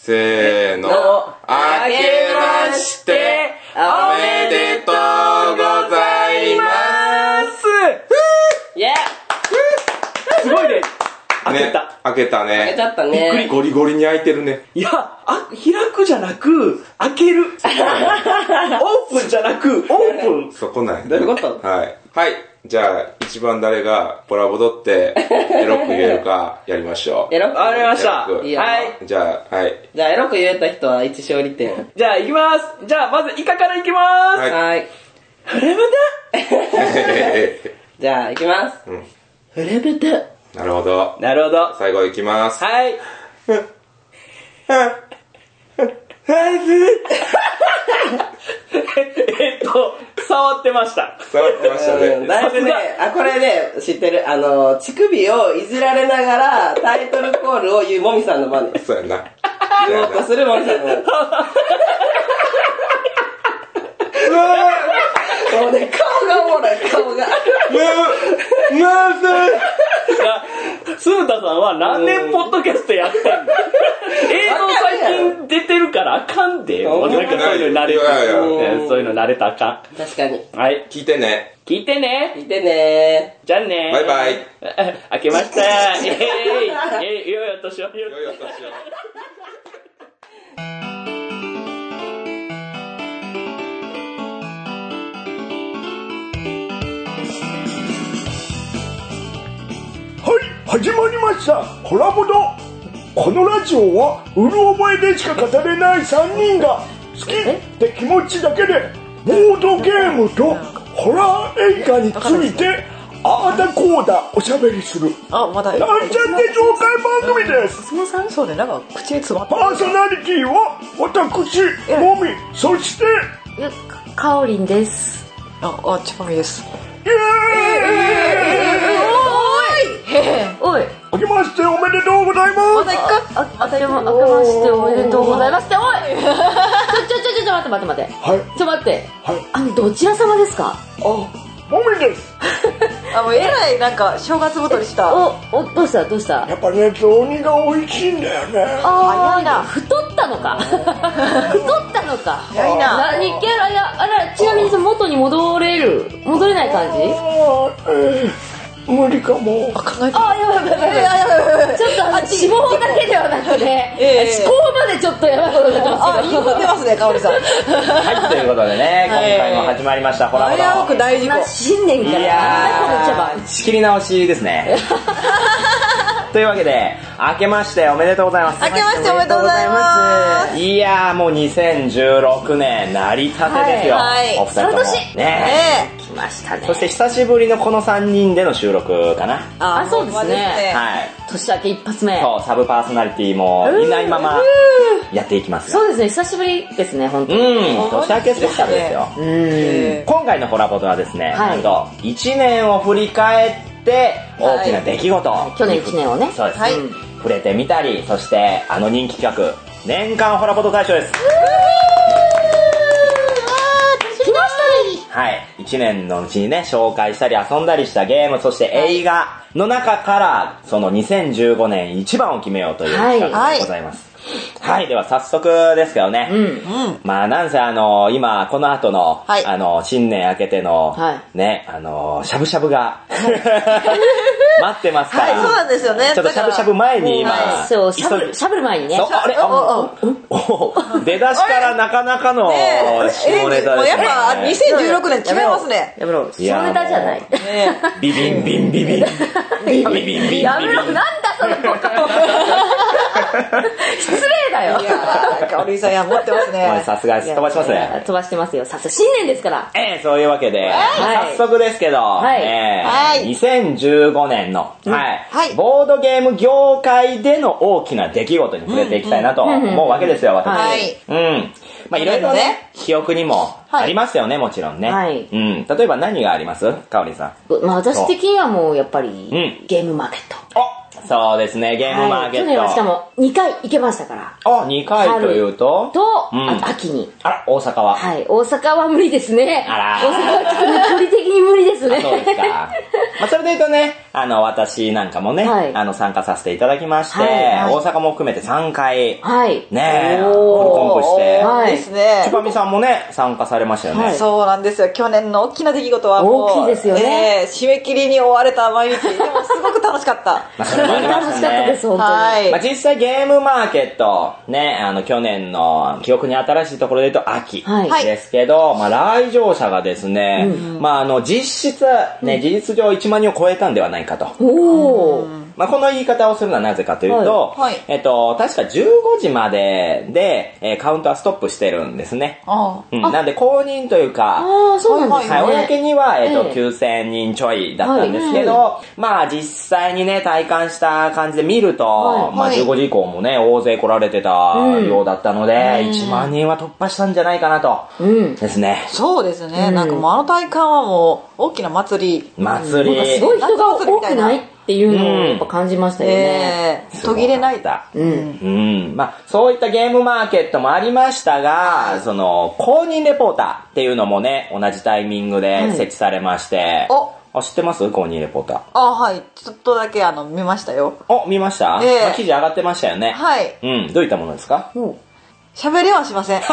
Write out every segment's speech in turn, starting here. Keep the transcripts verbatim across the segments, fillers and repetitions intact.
せーの。あけましておめでとうございます。 イェーすごいね。開けた。 ね、開けたね。 開けちゃったね。 びっくりゴリゴリに開いてるね。 いや、あ、開くじゃなく、開ける。オープンじゃなく、オープン。 そこない。 どういうこと？ はい。はい。じゃあ、一番誰がコラボ取ってエロく言えるかやりましょう。 エロくわかりました。 いいよ。 はい。 じゃあ、はい。 じゃあ、エロく言えた人はいち勝利点。 じゃあ、行きます。じゃあ、まずイカから行きます。 はいはい。 フレブじゃあ、行きます。 うん。 フレブタ。 なるほど。 なるほど。 最後行きます。 はい。えっと、触ってました。 触ってましたね。 だいぶね、あ、これね、知ってる。あの、乳首をいじられながらタイトルコールを言うもみさんの真似。 そうやな。 言おうとするもみさんの真似。もうね、顔がおもろい、顔が。 なぜスータさんは何年ポッドキャストやってんの？映像最近出てるからあかんで。俺なんかそういうの慣れた。そういうの慣れたらあかん。 確かに。 はい。 聞いてね。 聞いてね。 見てねじゃあね。 バイバイ。 開けました。えい。えい、よいお年を。 よいお年を。 始まりましたコラボド。このラジオはうる覚えでしか語れないさんにんが好きって気持ちだけでボードゲームとホラー映画についてあーだこーだおしゃべりするあ、まだなんちゃって紹介番組です。 すもさんそうね、なんか口に詰まってパーソナリティは私もみ、そしてえ、かおりんです。 あ、あ、ちかみです。 イエーイおい、 明けましておめでとうございます。 まだ一回あ、あけま、あけましておめでとうございますっておいちょ、ちょ、ちょ、ちょ、待って待って待って。 はい。 ちょ、待って。 はい。 あの、どちら様ですか？ あ、もみですあ、もうえらいなんか正月太りした。 お、お、どうしたどうしたやっぱね、雑煮が美味しいんだよね。 あ早いな。 太ったのか太ったのか早いな。 何キャラや、あら、ちなみにその元に戻れる戻れない感じ？ あー、えー無理かも。 あ、考えてあ、やばいやばいやばい。 いやいやいやちょっとあの、脂肪だけではなくね、 ええ思考までちょっとやばいことになってますあ、 けいいこと出ますね、かおりさん。 はい、ということでね、今回も始まりました、ホラボド。 危うく大事故。 新年からいやー、仕切り直しですね。というわけで、明けましておめでとうございます。 明けましておめでとうございます。 いやー、もうにせんじゅうろくねん、成り立てですよ。 はいはいお二人とも。 その年ねえ来ましたね。 そして久しぶりのこのさんにんでの収録かな。 あそうですねはい。 年明け一発目。 そう、サブパーソナリティもいないままやっていきますが。 そうですね、久しぶりですね、本当に。 うん、年明けスペシャルですよ。 え今回のホラボトはですね、 はいなんといちねんを振り返って大きな出来事、 はい去年いちねんをねそうです、 はいうん触れてみたり、そしてあの人気企画年間ホラボト大賞です。 来ましたね。 はい、いちねんのうちにね紹介したり遊んだりしたゲーム、そして映画の中からそのにせんじゅうごねん一番を決めようという企画でございます。はい、はい、では早速ですけどね、 うんうん。 まあなんせあの今この後の、 はいあの新年明けての、 はねあのしゃぶしゃぶが待ってますから、 はい、そうなんですよね。 ちょっとしゃぶしゃぶ前に今、 はいそう、しゃぶる、しゃぶる前にね。 そうあれあおお出だしからなかなかの下ネタもうですね。 やっぱにせんじゅうろくねん違いますね。 やめろ、 いや下ネタじゃない。 ねビビンビンビビンビビンビンビンビンやめろ、なんだそのこと。失礼だよ。 いやー、かおりさんや持ってますね。 さすがです飛ばしますね。 飛ばしてますよ。さすが新年ですから。 ええ、そういうわけで、 はい早速ですけど、 はいええはいにせんじゅうごねんの、はいはいボードゲーム業界での大きな出来事に触れていきたいなと思うわけですよ、私。 はいうん。まあいろいろね、記憶にもありますよね、もちろんね。 はいうん。例えば何がありますかおりさん。 まあ私的にはもうやっぱり、 んゲームマーケット。 あそうですね、ゲームマーケット。 はい、去年はしかもにかい行けましたから。 あ、にかいというとと、 うん、 あと秋に。 あら、大阪は。 はい、大阪は無理ですね。 あら大阪はちょっとね、距離的に無理ですね。 そうですか。まあ、それで言うとね、あの、私なんかもね、はい、あの、参加させていただきまして、はいはい、大阪も含めてさんかい、はい、ね、フルコンプして、 はい、ですね。 ちぱみさんもね、参加されましたよね。はい、 そうなんですよ。去年の大きな出来事はもう、 大きいですよね。 えー、締め切りに追われた毎日。でもすごく楽しかった。 まあ、それもありましたね。 楽しかったです、本当に。はい。 まあ、実際ゲームマーケット、ね、あの、去年の記憶に新しいところで言うと秋ですけど、はい、まあ、来場者がですね、うんうん、まあ、あの、実質、ね、事実上いちまんにんを超えたんではないかと。おー。まあ、この言い方をするのはなぜかというと、はいはい、えっと、確かじゅうごじまでで、えー、カウントはストップしてるんですね。あうん、なんで公認というか、 あそうなんですね。 はい、公には、えっと、きゅうせんにんちょいだったんですけど、はい、まあ、実際にね、体感した感じで見ると、はい、まあ、じゅうごじ以降もね、大勢来られてたようだったので、うん、いちまんにんは突破したんじゃないかなと。うん、ですね。 そうですね。うん、なんかもうあの体感はもう、大きな祭り。 祭り。 なんかすごい人が多くないっていうのをやっぱ感じましたよね。 うんえー、途切れないだ。 うん。うん。まあ、そういったゲームマーケットもありましたが、はい、その、公認レポーターっていうのもね、同じタイミングで設置されまして。うん、おあ、知ってます公認レポーター。 あ、はい。ちょっとだけあの、見ましたよ。 お、見ました、えーまあ、記事上がってましたよね。 はい。 うん。どういったものですか？うん喋りはしません。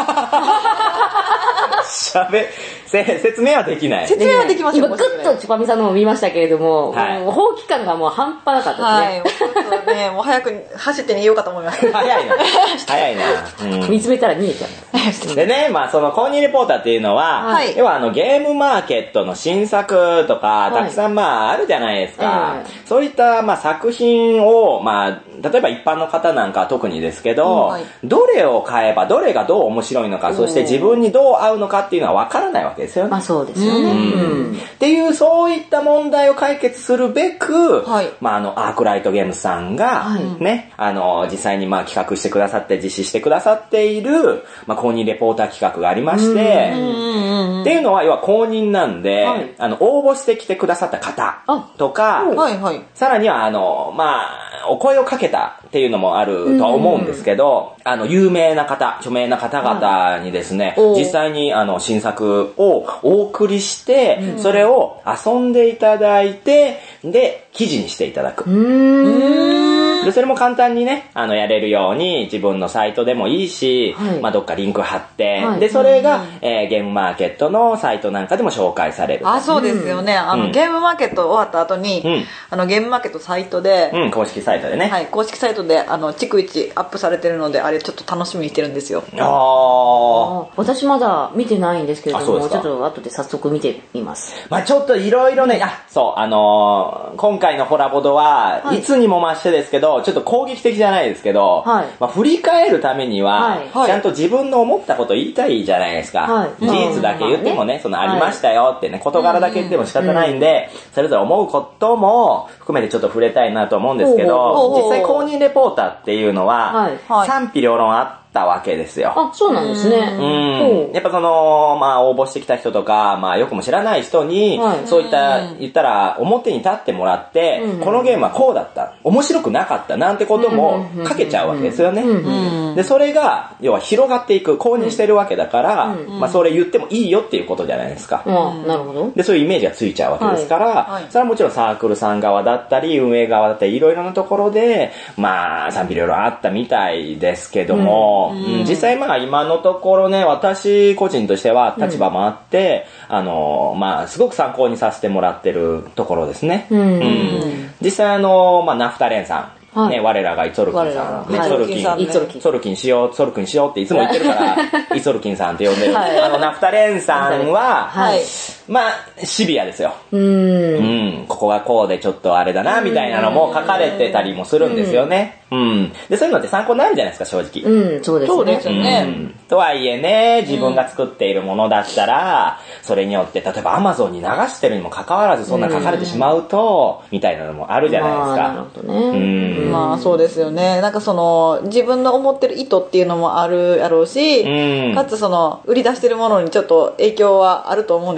喋、せ、説明はできない。 説明はできません。 今、ぐっとチュパミさんのも見ましたけれども、はい、もう放棄感がもう半端なかったですね。はい。もうちょっとね、もう早く走って逃げようかと思いました。 早いな。早いな。 うん、見つめたら逃げちゃう。 でね、まあその公認レポーターっていうのは、はい、要はあのゲームマーケットの新作とか、たくさんまああるじゃないですか。はい、そういったまあ作品を、まあ、例えば一般の方なんかは特にですけど、うんはい、どれを買えばどれがどう面白いのか、そして自分にどう合うのかっていうのは分からないわけですよね。 まあそうですよね。うんうん、っていうそういった問題を解決するべく、はい、まああのアークライトゲームズさんが、はい、ね、あの実際にまあ企画してくださって実施してくださっている、まあ公認レポーター企画がありまして、っていうのは要は公認なんで、はい、あの応募してきてくださった方とか、はいはい、さらにはあのまあお声をかけたっていうのもあるとは思うんですけど、あの有名な方、著名な方々にですね、はい、実際にあの新作をお送りして、うん、それを遊んでいただいて、で記事にしていただく。うーんでそれも簡単にね、あのやれるように自分のサイトでもいいし、はい、まあどっかリンク貼って、はい、でそれが、うんえー、ゲームマーケットのサイトなんかでも紹介される。 あ、そうですよね。あの、うん、ゲームマーケット終わった後に、うん、あのゲームマーケットサイトで、 うん、公式サイトでね。 はい、公式サイトであの逐一アップされてるので、あれちょっと楽しみにしてるんですよ。 ああ。 私まだ見てないんですけれども、ちょっと後で早速見てみます。 まあちょっといろいろね、あ、そうあのー、今回のホラボドは、はい、いつにも増してですけど、ちょっと攻撃的じゃないですけど、はいまあ、振り返るためには、はい、ちゃんと自分の思ったことを言いたいじゃないですか。はい、事実だけ言ってもね、そのありましたよってね、事柄だけ言っても仕方ないんで、それぞれ思うことも含めてちょっと触れたいなと思うんですけど、実際公認レポーターっていうのは、賛否両論あって、たわけですよ。 あ、そうなんですね。 うん。やっぱその、まあ応募してきた人とか、まあよくも知らない人に、はい、そういった、言ったら表に立ってもらって、うん、このゲームはこうだった。面白くなかったなんてことも書けちゃうわけですよね。で、それが、要は広がっていく、公認してるわけだから、うん、まあそれ言ってもいいよっていうことじゃないですか。 うん、なるほど。 で、そういうイメージがついちゃうわけですから、はいはい、それはもちろんサークルさん側だったり、運営側だったり、いろいろなところで、まあ賛否両論あったみたいですけども、うんうん、実際まあ今のところね、私個人としては立場もあって、うん、あのまあすごく参考にさせてもらってるところですね。うんうん、実際あのまあナフタレンさん。はい、ね、我らがイツォルキンさん、ね、イツォルキン、イツォルキンしよう、イツォルキンしようっていつも言ってるから、イツォルキンさんって呼んでる。はい、あの、ナフタレンさんは、はい、まあ、シビアですよ。うん。うん。ここがこうでちょっとあれだな、みたいなのも書かれてたりもするんですよね。うん。で、そういうのって参考になるじゃないですか、正直。 うん、そうですね。そうですよね。 うん。とはいえね、自分が作っているものだったら、それによって、例えば Amazon に流してるにもかかわらず、そんな書かれてしまうと、みたいなのもあるじゃないですか。 なるほどね。うん。 まあ、そうですよね。なんかその、自分の思ってる意図っていうのもあるやろうし、うん、かつその、売り出してるものにちょっと影響はあると思うんですよね。う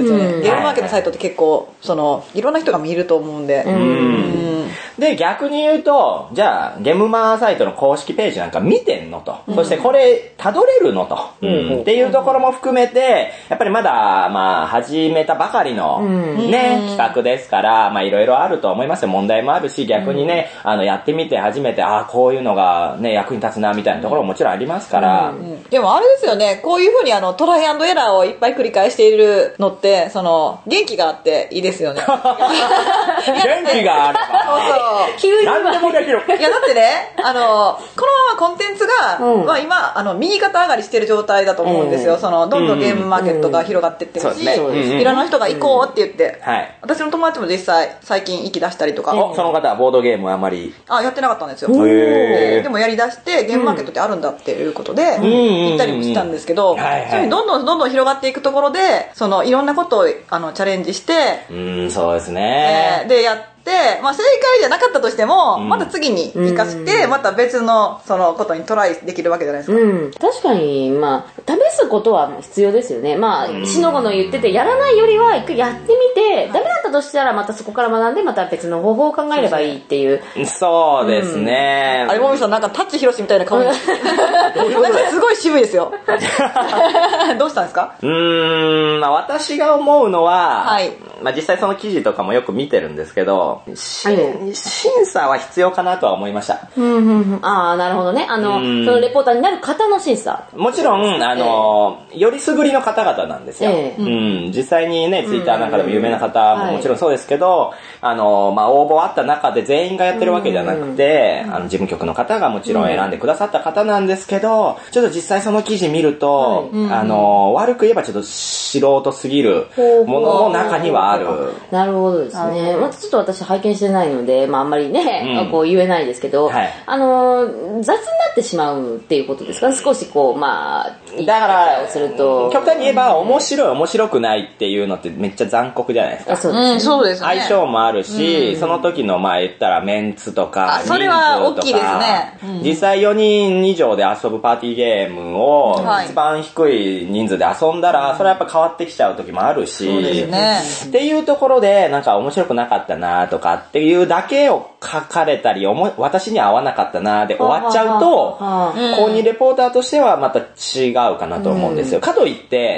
ゲームマーケットのサイトって結構、その、いろんな人が見ると思うんで。うんうんで、逆に言うと、じゃあ、ゲームマーサイトの公式ページなんか見てんのと。うん、そしてこれ、辿れるのと、うん。っていうところも含めて、やっぱりまだ、まあ、始めたばかりの、ね、うん、企画ですから、まあ、いろいろあると思いますよ。問題もあるし、逆にね、あの、やってみて初めて、ああ、こういうのがね、役に立つな、みたいなところももちろんありますから。うんうん、でもあれですよね、こういうふうにあの、トライアンドエラーをいっぱい繰り返しているのって、その、元気があっていいですよね。元気がある。 そうそう。 何でもできる。 いや、だってね、あの、このままコンテンツが、うん、まあ今、あの、右肩上がりしてる状態だと思うんですよ。うん、その、どんどんゲームマーケットが広がってってるし、うんうん、いろんな人が行こうって言って、うんはい、私の友達も実際、最近行き出したりとか。 お、その方はボードゲームあんまり。 あ、やってなかったんですよ。へでもやり出して、ゲームマーケットってあるんだっていうことで、うん、行ったりもしたんですけど、はいはい、そういうふうにどんどんどんどん広がっていくところで、その、いろんなことを、あの、チャレンジして、 うん、そうですね。 えー、で、やって、で、まあ正解じゃなかったとしても、うん、また次に活かして、また別のそのことにトライできるわけじゃないですか。 うん。確かに、まあ、試すことは必要ですよね。まあ、しのごの言ってて、やらないよりは一回やってみて、ダメだったとしたらまたそこから学んで、また別の方法を考えればいいっていう。 そうですね。 うん、あれ、もみさんなんかタッチヒロシみたいな顔に。すごい渋いですよ。どうしたんですか？ うーん、まあ私が思うのは、はい、まあ実際その記事とかもよく見てるんですけど、審査は必要かなとは思いました。 うんうんうん、ああ、なるほどね。あの、そのレポーターになる方の審査。 もちろん、あの、えー、よりすぐりの方々なんですよ。えー、うん、実際にね、ツイッターなんかでも有名な方ももちろんそうですけど、はい、あの、まあ応募あった中で全員がやってるわけじゃなくて、あの、事務局の方がもちろん選んでくださった方なんですけど、ちょっと実際その記事見ると、はい、あの、悪く言えばちょっと素人すぎるものも中にはある。 なるほどですね。またちょっと私拝見してないので、まああんまりね、うん、こう言えないですけど、はい、あの、雑になってしまうっていうことですかね。少しこう、まあ、 だから、すると極端に言えば、面白い面白くないっていうのってめっちゃ残酷じゃないですか。 そうですね。うん、そうですね。 相性もあるし、うん、その時のまあ言ったらメンツとか、 それは大きいですね。 うん、実際よにん以上で遊ぶパーティーゲームを一番低い人数で遊んだら、それはやっぱ変わってきちゃう時もあるし、 そうですね。 っていうところで、なんか面白くなかったなとかっていうだけを書かれたり、私には合わなかったなで終わっちゃうと、公認レポーターとしてはまた違うかなと思うんですよ。うん、かといって、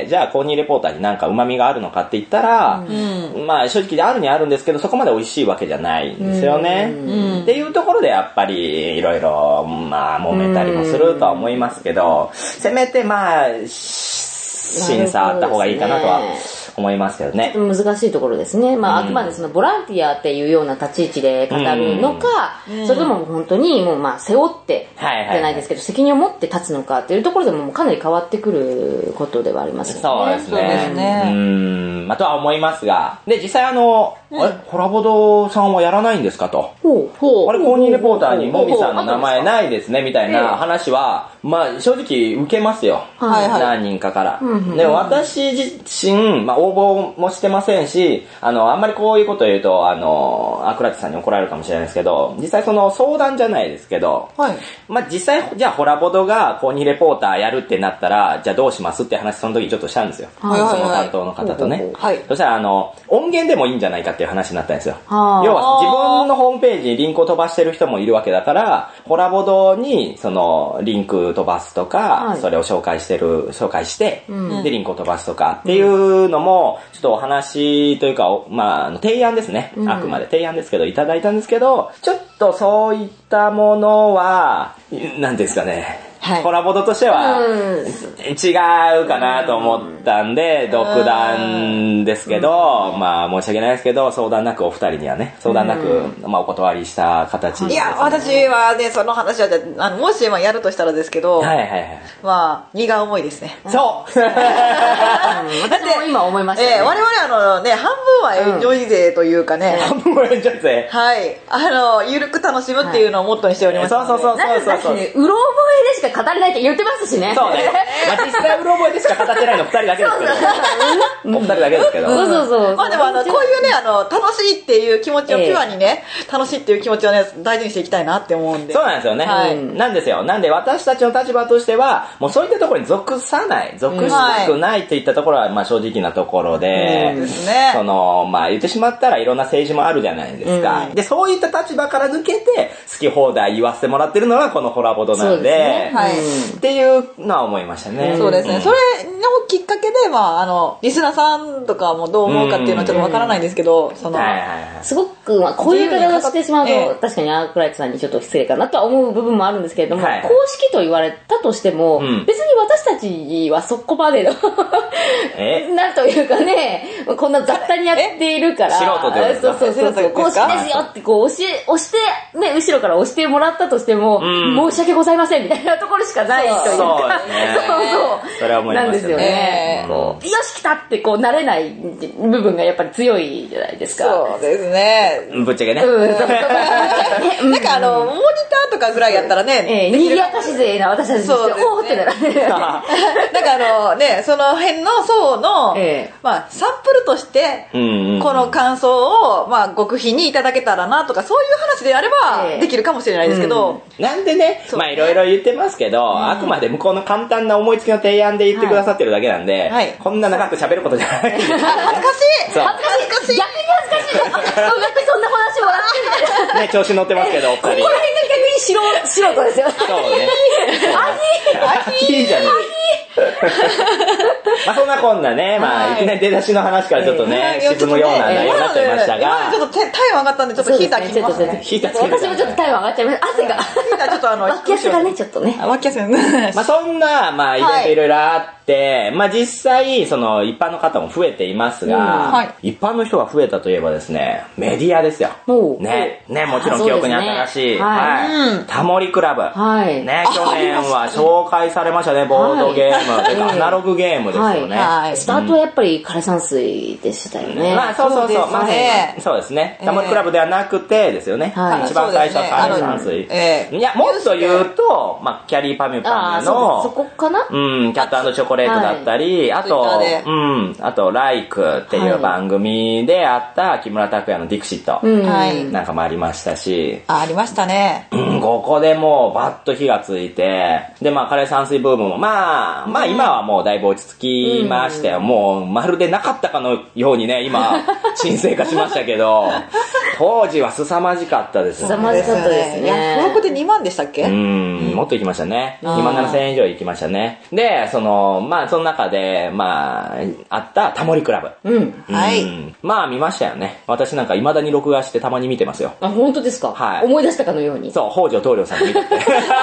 じゃあ公認レポーターになんか旨味があるのかって言ったら、うん、まあ正直あるにあるんですけど、そこまで美味しいわけじゃないんですよね。うん、っていうところでやっぱりいろいろ、まあ揉めたりもするとは思いますけど、せめてまあ、審査あった方がいいかなとは思いますけどね。 難しいところですね。まあ、うん、あくまでそのボランティアっていうような立ち位置で語るのか、うん、それとも本当にもうまあ背負って、じゃないですけど、責任を持って立つのかっていうところでもかなり変わってくることではありますよね。 そうですね。そうですね。うん、まあとは思いますが、で、実際あの、うん、あれ、ホラボドさんはやらないんですかと。ほうほうあれ、公認レポーターにもみさんの名前ないですね、みたいな話は、まあ正直受けますよ。はいはい、何人かから。うん、でも私自身、まあ応募もしてませんし、あの、あんまりこういうことを言うと、あの、アクラティさんに怒られるかもしれないですけど、実際その相談じゃないですけど、はい、まあ実際、じゃあホラボドが公認レポーターやるってなったら、じゃあどうしますって話その時ちょっとしたんですよ。はいはいはい、その担当の方とね。はい、そしたらあの、音源でもいいんじゃないかっていう話になったんですよ。要は自分のホームページにリンクを飛ばしてる人もいるわけだから、ホラボドにそのリンク飛ばすとか、はい、それを紹介してる、紹介して、うん、でリンクを飛ばすとかっていうのも、ちょっとお話というか、まあ、提案ですね。あくまで提案ですけど、いただいたんですけど、ちょっとそういったものは、なんですかね。はい、コラボドとしては違うかなと思ったんで、独断ですけど、まあ申し訳ないですけど、相談なくお二人にはね、相談なく、まあお断りした形です、ね。 いや、私はね、その話は、あの、もし今やるとしたらですけど、はいはいはい。まあ、荷が重いですね。 そう私も今思いましたね。 えー、我々あのね、半分はエンジョイ勢というかね。 半分はエンジョイ勢はい。あの、ゆるく楽しむっていうのをモットーにしております。 そうそうそうそうそう。 うろ覚えでしか語れれないって言ってますしね。 そうね。まあ実際うろ覚えでしか語ってないのふたりだけですけど。お二人だけですけど。 そうそうそう。 まあでもあの、こういうね、あの、楽しいっていう気持ちをピュアにね、楽しいっていう気持ちをね、大事にしていきたいなって思うんで。 そうなんですよね。はい。なんですよ。なんで私たちの立場としては、もうそういったところに属さない、属したくないっていったところは、まあ正直なところで、 そうですね。 その、まあ言ってしまったらいろんな政治もあるじゃないですか。で、そういった立場から抜けて、好き放題言わせてもらってるのがこのホラボドなんで、はい。っていうのは思いましたね。 そうですね。それのきっかけで、まああの、リスナーさんとかもどう思うかっていうのはちょっとわからないんですけど、その、 すごく、まあこういう言い方をしてしまうと、確かにアークライトさんにちょっと失礼かなとは思う部分もあるんですけれども、公式と言われたとしても、別に私たちはそこまでの、なんというかね、こんな雑多にやっているから、 素人でそうそうそうそう、公式ですよってこう押し、押して、ね、後ろから押してもらったとしても、申し訳ございませんみたいなところしかないというか、そうそう。 それは思いますなんですよね。よし来たってこうなれない部分がやっぱり強いじゃないですか。 そうですね。 ぶっちゃけね。 なんかあの、モニターとかぐらいやったらね、 にぎやかし勢な私たちですよ。おーってならね。 なんかあのね、その辺の層の、まあサンプルとして、この感想を、まあ極秘にいただけたらなとか、そういう話であればできるかもしれないですけど。 なんでね、まあいろいろ言ってますけど、あくまで向こうの簡単な思いつきの提案で言ってくださってるだけなんで、こんな長く喋ることじゃない。 恥ずかしい恥ずかしい逆に恥ずかしい逆にそんな話もらってみたいな。 ね、調子乗ってますけど、お二人。 ここら辺が逆に素人、素人ですよ。 そうね。 味いいじゃねまあそんなこんなね、まあいきなり出だしの話からちょっとね、沈むような内容になっちゃいましたが。 ちょっと体温上がったんで、ちょっとヒーター切りますね。 ヒーターつける。 私もちょっと体温上がっちゃいます。汗が。 ヒーターちょっとあの、 脇汗がね、ちょっとね。 脇汗まあそんな、まあイベントいろいろあって、まあ実際、その一般の方も増えていますが、一般の人が増えたといえばですね、メディアですよ。ね、ね、もちろん記憶に新しい、はい。タモリクラブ。ね、去年は紹介されましたね、ボードゲーム。アナログゲームですよね。 スタートはやっぱり枯山水でしたよね。 まあそうそうそう。まあそうですね。タモリクラブではなくてですよね。一番最初は枯山水。いや、もっと言うと、まあキャリーパミュパミュの、 そこかなうん、キャット&チョコレートだったり、あと、うん、あと、ライクっていう番組であった木村拓哉のディクシットなんかもありましたし、 あ、ありましたね。 うん、ここでもうバッと火がついて、で、まあ、枯山水ブームも、まあ、まあ今はもうだいぶ落ち着きましたよ。もう、まるでなかったかのようにね、今、沈静化しましたけど、当時は凄まじかったですね。 凄まじかったですね。 ヤフオクでにまんでしたっけ？ うん、もっと行きましたね。にまんななせんえん以上行きましたね。で、その、まあ、その中で、まあ、あったタモリクラブ。 うん。 はい。 まあ、見ましたよね。私なんか未だに録画してたまに見てますよ。 あ、本当ですか？はい。思い出したかのように。 そう、北条棟梁さん見てて。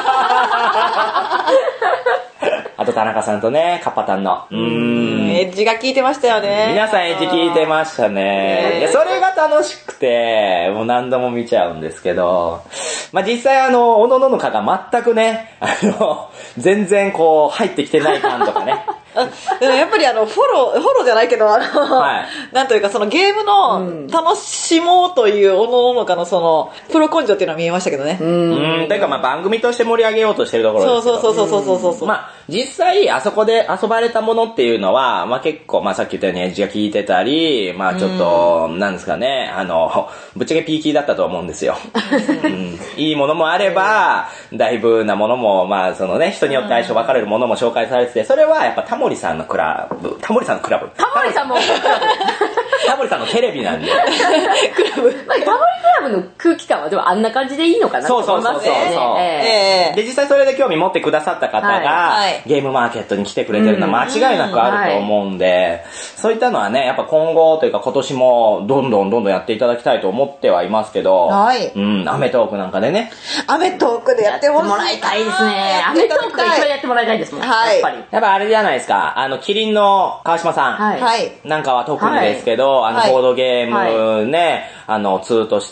あと田中さんとね、カッパタンの。うーん。 エッジが効いてましたよね。 皆さんエッジ効いてましたね。いや、それが楽しくて、もう何度も見ちゃうんですけど、まあ、実際あの、おのののかが全くね、あの、全然こう、入ってきてない感とかね。 でもやっぱりあの、フォロー、フォローじゃないけど、あの、はい、なんというかそのゲームの楽しもうというおののかのその、プロ根性っていうのは見えましたけどね。 うん。うん。というかまあ番組として盛り上げようとしてるところですけど。 そうそうそうそうそうそう。 まあ、実際あそこで遊ばれたものっていうのは、まあ結構、まあさっき言ったようにエッジが効いてたり、まあちょっと、なんですかね、あの、ぶっちゃけピーキーだったと思うんですよ。うん、いいものもあれば、だいぶなものも、まあそのね、人によって相性分かれるものも紹介されてて、それはやっぱタモリさんのクラブ、タモリさんのクラブ。 タモリさんもクラブ。 タモリさんのテレビなんで。クラブ。まあ、タモリクラブの空気感はでもあんな感じでいいのかなと思いますね。そうそうそうそう、 えー。で、実際それで興味持ってくださった方が、はい、ゲームマーケットに来てくれてるのは間違いなくあると思うんで、はい、そういったのはね、やっぱ今後というか今年もどんどんどんどんやっていただきたいと思ってはいますけど、はい。うん、アメトークなんかでね。 アメトークでやってもらいたいですね。 アメトークで一緒にやってもらいたいですもん。はい。やっぱり。 やっぱあれじゃないですか、あの、キリンの川島さん。はい。なんかは特にですけど、はい、あの、ボードゲームね、はい、あの、ツーとして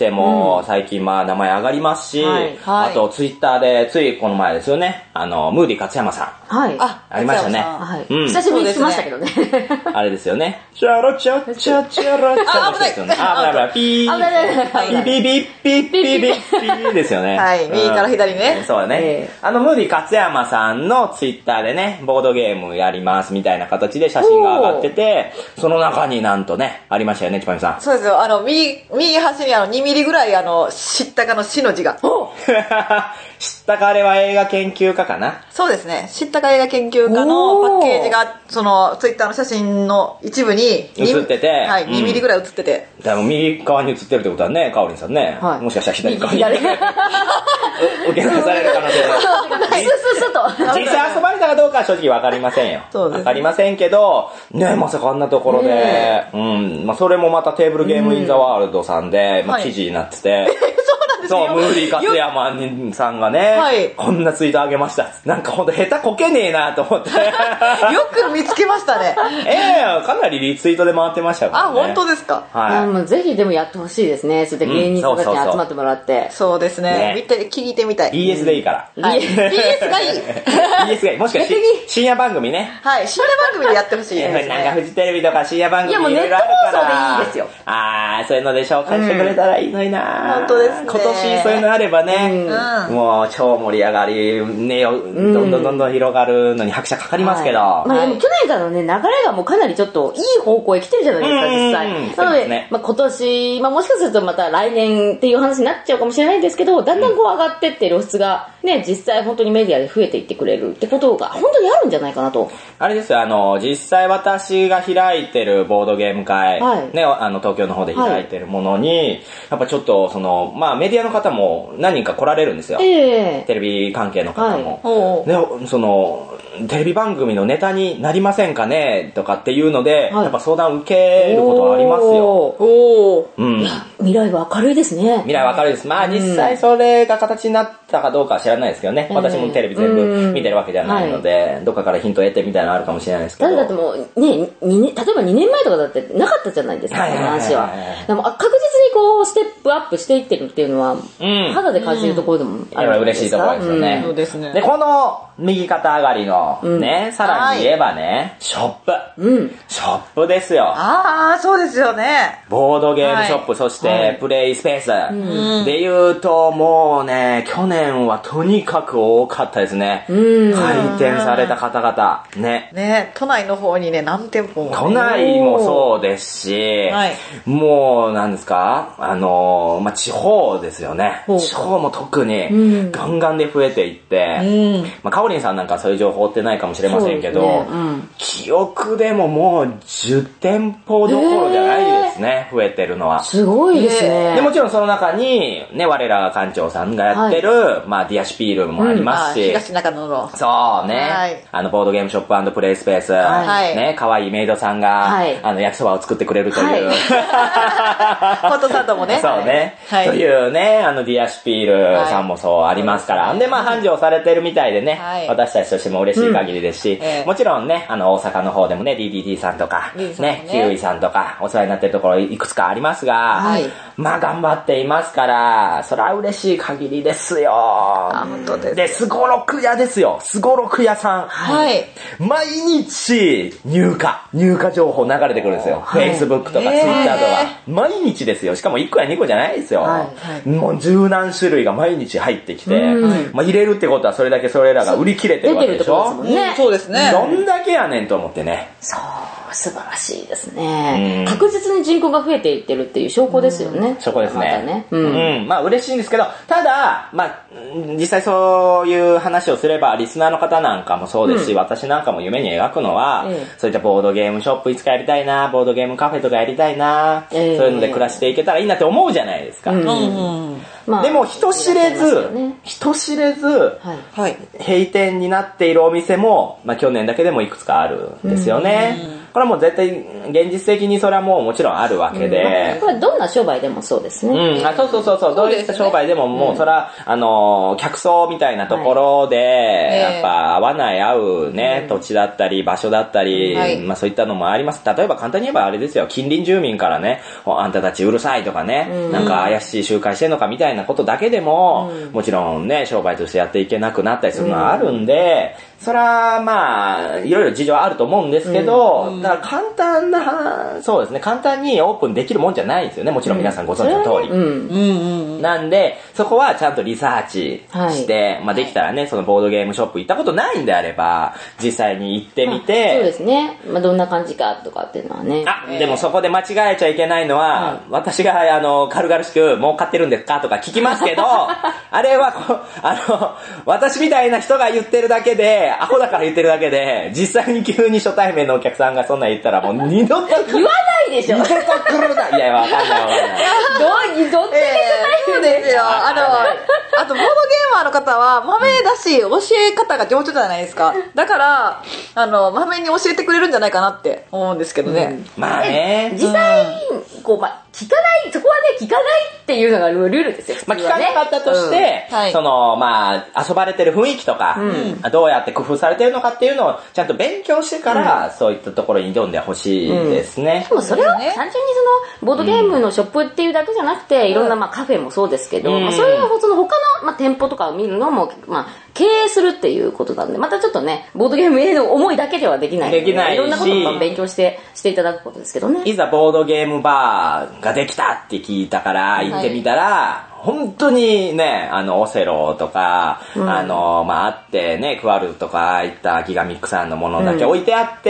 でも最近まあ名前上がりますし、はいはい、あとツイッターでついこの前ですよね、あのムーディ勝山さん、はい、あありましたね、はい、うん、 久しぶりに聞きましたけどねあれですよね、チャラチャチャチャラチャ、あ危ない、あ危ない危ない、ピーピーピーピーピーピーピーピーですよね、 はい、右から左ね、 そうだね、あのムーディ勝山さんのツイッターでね、ボードゲームやりますみたいな形で写真が上がってて、その中になんとねありましたよね、ちぱみさん。 そうですよ、あの右右端にあのにミリぐらいあの知ったかの死の字が知ったか、あれは映画研究家かな。 そうですね、知ったか映画研究家のパッケージがそのツイッターの写真の一部に写ってて、 はい、にミリぐらい写ってて、 でも右側に写ってるってことはね、かおりんさんね、はい、もしかしたら左側に受け流される可能性が実際遊ばれたかどうかは正直わかりませんよ。わ、ね、かりませんけどね、まさかあんなところで、ね、うん、まあそれもまたテーブルゲームインザワールドさんで、まあ、記事になってて、はいそう、ムーディ勝山さんがね、はい、こんなツイートあげました。なんかほんと下手こけねえなと思って。よく見つけましたね。 ええー、かなりリツイートで回ってましたからね。 あ、本当ですか。 はい。もうぜひでもやってほしいですね。それで芸人さんたちに集まってもらって。 そうですね。ね、見て、聞いてみたい。 ビーエス でいいから。 はい、ビーエス がいい。ビーエス がいい。もしかして深夜番組ね。 はい、深夜番組でやってほしいですね。 なんかフジテレビとか深夜番組いろいろあるから。いやもうネット放送でいいですよ。あー、そういうので紹介してくれたらいいのにな、 うん、本当ですね。 今年そういうのあればね、うん、もう超盛り上がり、ね、どんどんどんどん広がるのに拍車かかりますけど。はい、 まあでも去年からのね、流れがもうかなりちょっといい方向へ来てるじゃないですか、実際。なので、ね、まあ今年、まあもしかするとまた来年っていう話になっちゃうかもしれないんですけど、だんだんこう上がってって露出がね、実際本当にメディアで増えていってくれるってことが本当にあるんじゃないかなと。 あれですよ、あの、実際私が開いてるボードゲーム会、はい、ね、あの東京の方で開いてるものに、はい、やっぱちょっとその、まあメディアの方も何人か来られるんですよ。えー、テレビ関係の方も。はい、で、その、テレビ番組のネタになりませんかねとかっていうので、はい、やっぱ相談受けることはありますよ。おー、うん、未来は明るいですね。 未来は明るいです。まあ実際それが形になったかどうかは知らないですけどね。うん、私もテレビ全部見てるわけじゃないので、うん、どっかからヒントを得てみたいなのあるかもしれないですけど。 だってもうね、にね、例えばにねんまえとかだってなかったじゃないですか、この話は。でも確実にこうステップアップしていってるっていうのは、うん、肌で感じるところでもあるんですか。 嬉しいところですよね。 うん、そうですね。 で、この右肩上がりのね、うん、さらに言えばね、ショップ。うん。ショップですよ。 ああ、そうですよね。 ボードゲームショップ、はい、そしてプレイスペース。うん、で言うと、もうね、去年はとにかく多かったですね。うん、開店された方々。ね。 ね、都内の方にね、何店舗も、ね。 都内もそうですし、はい、もう、なんですかあの、まあ、地方ですよね。地方も特に、ガンガンで増えていって、うん、まあ、かおりんさんなんかそういう情報ってないかもしれませんけど、ね、うん、記憶でももうじゅってんぽどころじゃないですね、えー、増えてるのは。 すごいですね。 でもちろんその中に、ね、我ら館長さんがやってる、はい、まあ、ディアシピールもありますし、 うん、東中野の。 そうね、はい、あの、ボードゲームショップ&プレイスペース、はい、ね、可愛いメイドさんが、はい、あの、焼きそばを作ってくれるという。はい、 ホットサンドもね。 そうね、はい。というね、あの、ディアシピールさんもそうありますから。はい、で、まあ、繁盛されてるみたいでね、はい、私たちとしても嬉しい限りですし、うんえー、もちろんね、あの、大阪の方でもね、ディーディーティー さんとか、ね、ねキウイさんとか、お世話になってるところいくつかありますが、はい、まあ、頑張っていますから、それは嬉しい限りですよ。 あ、本当です。 で、すごろく屋ですよ。すごろく屋さん。 はい。 毎日、入荷、入荷情報流れてくるんですよ。はい、Facebook とか Twitter とか。毎日ですよ。しかもいっこやにこじゃないですよ。はいはい、もう十何種類が毎日入ってきて、まあ、入れるってことはそれだけそれらが売り切れてるわけでしょ。 ね、そうですね。 どんだけやねんと思ってね。 そう、素晴らしいですね。確実に人口が増えていってるっていう証拠ですよね。 証拠ですね。まね、うん、うん。まあ嬉しいんですけど、ただ、まあ、実際そういう話をすれば、リスナーの方なんかもそうですし、うん、私なんかも夢に描くのは、ええ、そういったボードゲームショップいつかやりたいな、ボードゲームカフェとかやりたいな、ええ、そういうので暮らしていけたらいいなって思うじゃないですか。うんうんまあ、でも人知れず、ね、人知れず、はい、閉店になっているお店も、まあ去年だけでもいくつかあるんですよね。 これはもう絶対現実的にそれはもうもちろんあるわけで、 うん、これはどんな商売でもそうですね。 うん、あ、そうそうそうそう、どういった商売でももうそれは、あの客層みたいなところで、はい、やっぱ合わない合うね、うん、土地だったり場所だったり、はい、まあそういったのもあります。例えば簡単に言えばあれですよ、近隣住民からね、あんたたちうるさいとかね、うん、なんか怪しい集会してんのかみたいなことだけでも、うん、もちろんね、商売としてやっていけなくなったりするのはあるんで、うん、それはまあ、いろいろ事情はあると思うんですけど、うん、だから簡単な、そうですね、簡単にオープンできるもんじゃないんですよね、もちろん皆さんご存知の通り。うんうん、なんで、そこはちゃんとリサーチして、はい、まあできたらね、そのボードゲームショップ行ったことないんであれば、実際に行ってみて、 そうですね、まあどんな感じかとかっていうのはね。 あ、でもそこで間違えちゃいけないのは、はい、私があの、軽々しく儲かってるんですかとか聞きますけど、あれはこう、あの、私みたいな人が言ってるだけで、アホだから言ってるだけで、実際に急に初対面のお客さんがそんなん言ったらもう二度と言わないでしょ。 二度と来るな。いや、わかんないわかんない。 どう、どっちえー、そうですよ。あの、あとボードゲーマーの方は豆だし、教え方が上手じゃないですか。だから、あの、豆に教えてくれるんじゃないかなって思うんですけどね。 うん、まあね。 実際、こう、まあ、聞かない、そこはね、聞かないっていうのがルールですよ。 まあ、聞かなかったとして、うんはい、その、まあ、遊ばれてる雰囲気とか、うん、どうやって工夫されてるのかっていうのをちゃんと勉強してから、うん、そういったところに挑んでほしいですね。 うん、でもそれは単純にその、ボードゲームのショップっていうだけじゃなくて、うん、いろんなまあカフェもそうですけど、うんまあ、そういうその他の、まあ、店舗とかを見るのも、まあ、経営するっていうことなんで、またちょっとね、ボードゲームへの思いだけではできないので、 できないし、 いろんなことを勉強してしていただくことですけどね。 いざボードゲームバーができたって聞いたから行ってみたら、はい、本当にね、あの、オセロとか、うん、あの、まあ、あってね、クワルとかいったギガミックさんのものだけ置いてあって、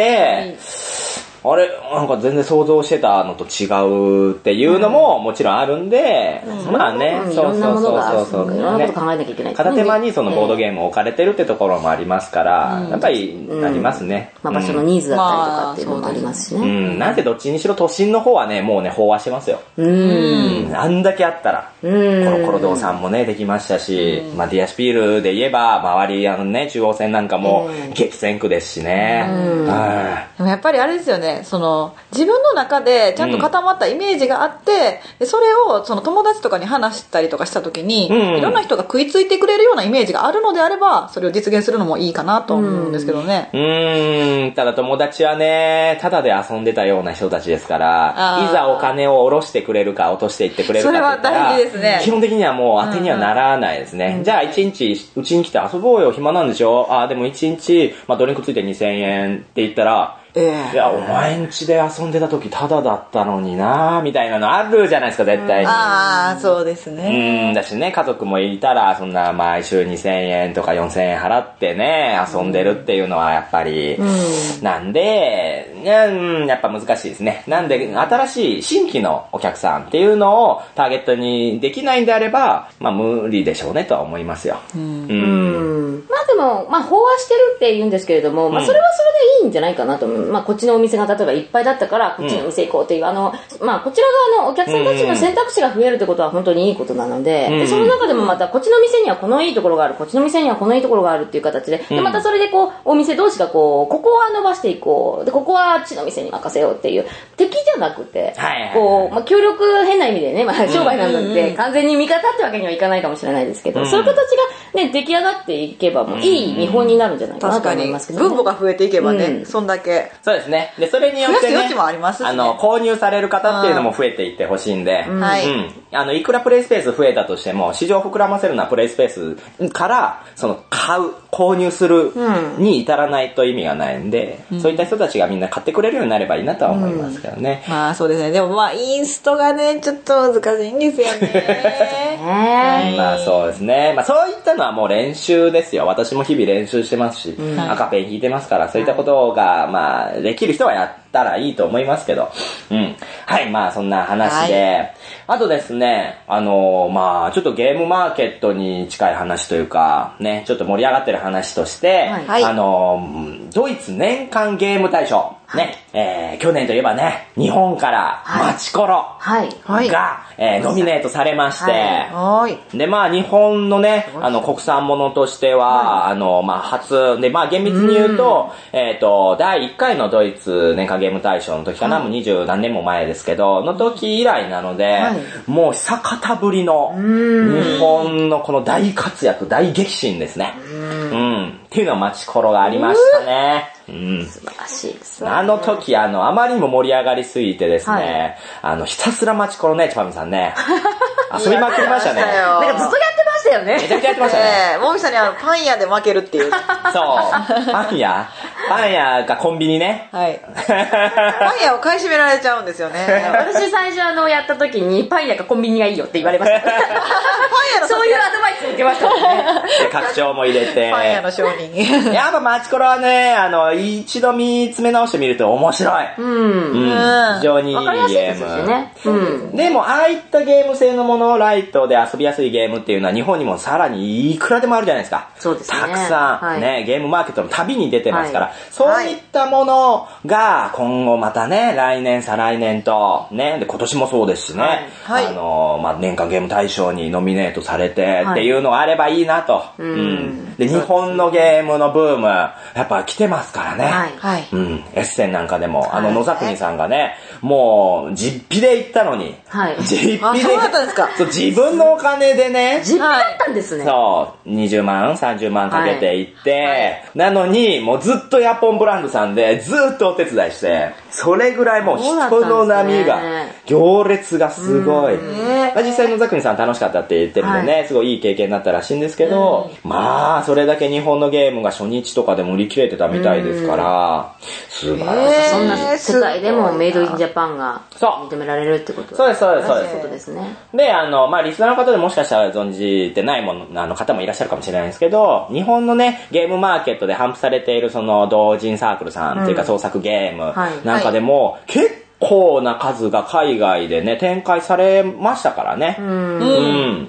うん、あれ、なんか全然想像してたのと違うっていうのももちろんあるんで、うん、まあね、 うん、そうそうそうそう、いろんなこと考えなきゃいけない、ね。 片手間にそのボードゲームを置かれてるってところもありますから、うん、やっぱりありますね。 うん、まあ場所のニーズだったりとかっていうのもありますしね。 うん、なんでどっちにしろ都心の方はね、もうね、飽和してますよ。うん。あんだけあったら、コロコロ堂さんもね、できましたし、まあディアスピールで言えば、周り、あのね、中央線なんかも激戦区ですしね。うんはい、でもやっぱりあれですよね、その、自分の中でちゃんと固まったイメージがあって、でそれをその友達とかに話したりとかした時に、うん、いろんな人が食いついてくれるようなイメージがあるのであれば、それを実現するのもいいかなと思うんですけどね。 うーん、ただ友達はね、ただで遊んでたような人たちですから、いざお金を下ろしてくれるか落としていってくれるかって言ったら、 それは大事ですね。 基本的にはもう当てにはならないですね。うん、じゃあ一日うちに来て遊ぼうよ、暇なんでしょ、あ、でも一日、まあ、ドリンクついてにせんえんって言ったら、えー、いや、お前ん家で遊んでた時タダだったのになみたいなのあるじゃないですか、絶対に。 ああ、そうですね。 うん、だしね、家族もいたら、そんな毎週にせんえんとかよんせんえん払ってね、遊んでるっていうのはやっぱり、うん、なんで、うん、やっぱ難しいですね。なんで、新しい新規のお客さんっていうのをターゲットにできないんであれば、まあ無理でしょうねとは思いますよ。うん。 うん、まあでも、まあ飽和してるって言うんですけれども、まあそれはそれでいいんじゃないかなと思う。まあ、こっちのお店が例えばいっぱいだったからこっちのお店行こうっていう、うん、あのまあこちら側のお客さんたちの選択肢が増えるってことは本当にいいことなので、うん、でその中でもまたこっちの店にはこのいいところがある、こっちの店にはこのいいところがあるっていう形で、でまたそれでこうお店同士がこうここは伸ばしていこう、でここはあっちの店に任せようっていう敵じゃなくて、はいはいはい、こうまあ、協力変な意味でね、まあ、商売なんだって完全に味方ってわけにはいかないかもしれないですけど、うん、そういう形がね出来上がっていけばもういい見本になるんじゃないかなと思いますけど、ね、 分母が増えていけばね、うん、そんだけそうですね。で、それによってね、 余地もありますしね、 あの、購入される方っていうのも増えていってほしいんで、うん、はい。うん。あの、いくらプレイスペース増えたとしても、市場を膨らませるのはプレイスペースから、その、買う、購入するに至らないと意味がないんで、うん、そういった人たちがみんな買ってくれるようになればいいなとは思いますけどね。 うん、まあ、そうですね。でもまあ、インストがね、ちょっと難しいんですよね。 はい、まあ、そうですね。まあ、そういったのはもう練習ですよ。私も日々練習してますし、うん、赤ペン弾いてますから、そういったことが、まあ、できる人はやったらいいと思いますけど、うん。はい、まあそんな話で、はい、あとですね、あのー、まあちょっとゲームマーケットに近い話というか、ね、ちょっと盛り上がってる話として、はい、あのー、ドイツ年間ゲーム大賞。 ね、えー、去年といえばね、日本からマチコロが、 はいはいえー、ノミネートされまして、 はい。 で、まあ、日本のね、あの、国産ものとしては、あの、まあ、初、で、まあ、厳密に言うと、えっと、だいいっかいのドイツ年間ゲーム大賞の時かな、もう二十何年も前ですけど、の時以来なので、もう久方ぶりの、日本のこの大活躍、大激震ですね。うん。っていうのはマチコロがありましたね。うん、 素晴らしいですね。 あの時、あの、あまりにも盛り上がりすぎてですね、はい、あの、ひたすらマチコロね、チパミさんね、遊びまくりましたね。 なんかずっとやってましたよね。 めちゃくちゃやってましたね。 えー、もみさんにあの、パン屋で負けるっていう。 そう。パン屋パン屋がコンビニね。 はい。パン屋を買い占められちゃうんですよね。 私最初あの、やった時に、パン屋かコンビニがいいよって言われました。パン屋のそういうアドバイスを受けましたもんね。 で、拡張も入れて。 パン屋の商人。 やっぱマチコロはね、あの、一度見つめ直してみると面白い。うん。うん。非常にいいゲーム。 ね、うん。 でも、ああいったゲーム性のものをライトで遊びやすいゲームっていうのは日本にもさらにいくらでもあるじゃないですか。 そうですね。 たくさん、はい、ね、ゲームマーケットの旅に出てますから、はい、そういったものが今後またね、来年、再来年と、ね、で、今年もそうですしね、はい、あの、まあ、年間ゲーム大賞にノミネートされてっていうのがあればいいなと。はい、うん。で、日本のゲームのブーム、やっぱ来てますからね。はい。うん。エッセンなんかでも、あの、野沢国さんがね、もう、実費で行ったのに、はい。実費で。 そうだったんですか？ そう、自分のお金でね、 実費だったんですね。 そう、にじゅうまん、さんじゅうまんかけて行って、はいはい、なのに、もうずっとヤポンブランドさんで、ずっとお手伝いして、それぐらいもう人の波が、行列がすごい。まあ、実際野沢国さん楽しかったって言ってるんでね、はい、すごいいい経験になったらしいんですけど、まあ、それだけ日本のゲームが初日とかでも売り切れてたみたいですから、素晴らしい。 そんな世界でもメイドインジャパンが認められるってことそうです、そうです、そうです。 そうですね。 で、あの、まあ、リスナーの方でもしかしたら存じてないもの、あの方もいらっしゃるかもしれないんですけど、日本のね、ゲームマーケットで頒布されているその同人サークルさんっていうか創作ゲームなんかでも、結構結構な数が海外でね、展開されましたからね。うん。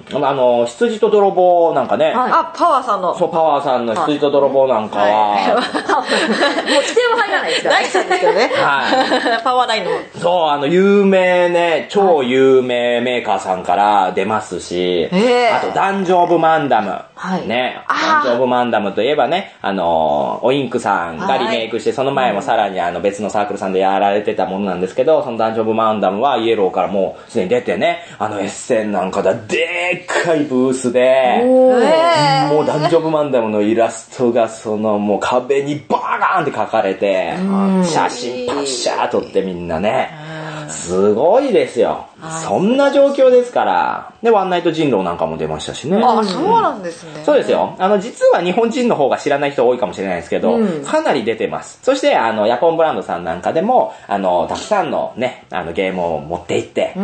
うん。あの、羊と泥棒なんかね。 はい、あ、パワーさんの。 そう、パワーさんの羊と泥棒なんかは。はい、 もう規定も入らないですから。 大さんですけどね。はい。パワーナインの。 そう、あの、有名ね、超有名メーカーさんから出ますし、はい、あと、ダンジョンオブマンダム。はい。ね。ダンジョンオブマンダムといえばね、あの、オインクさんがリメイクして、はい、その前もさらにあの、別のサークルさんでやられてたものなんですけど、そのダンジョンオブマンダムはイエローからもうすでに出てね、あのエッセンなんかだ、でっかいブースで、もうダンジョンオブマンダムのイラストがそのもう壁にバーガーンって描かれて、写真パッシャー撮ってみんなね、すごいですよ。そんな状況ですから。で、ワンナイト人狼なんかも出ましたしね。 あ、そうなんですね。 そうですよ。あの、実は日本人の方が知らない人多いかもしれないですけど、うん、かなり出てます。そして、あの、ヤポンブランドさんなんかでも、あの、たくさんのね、あの、ゲームを持って行って、うん、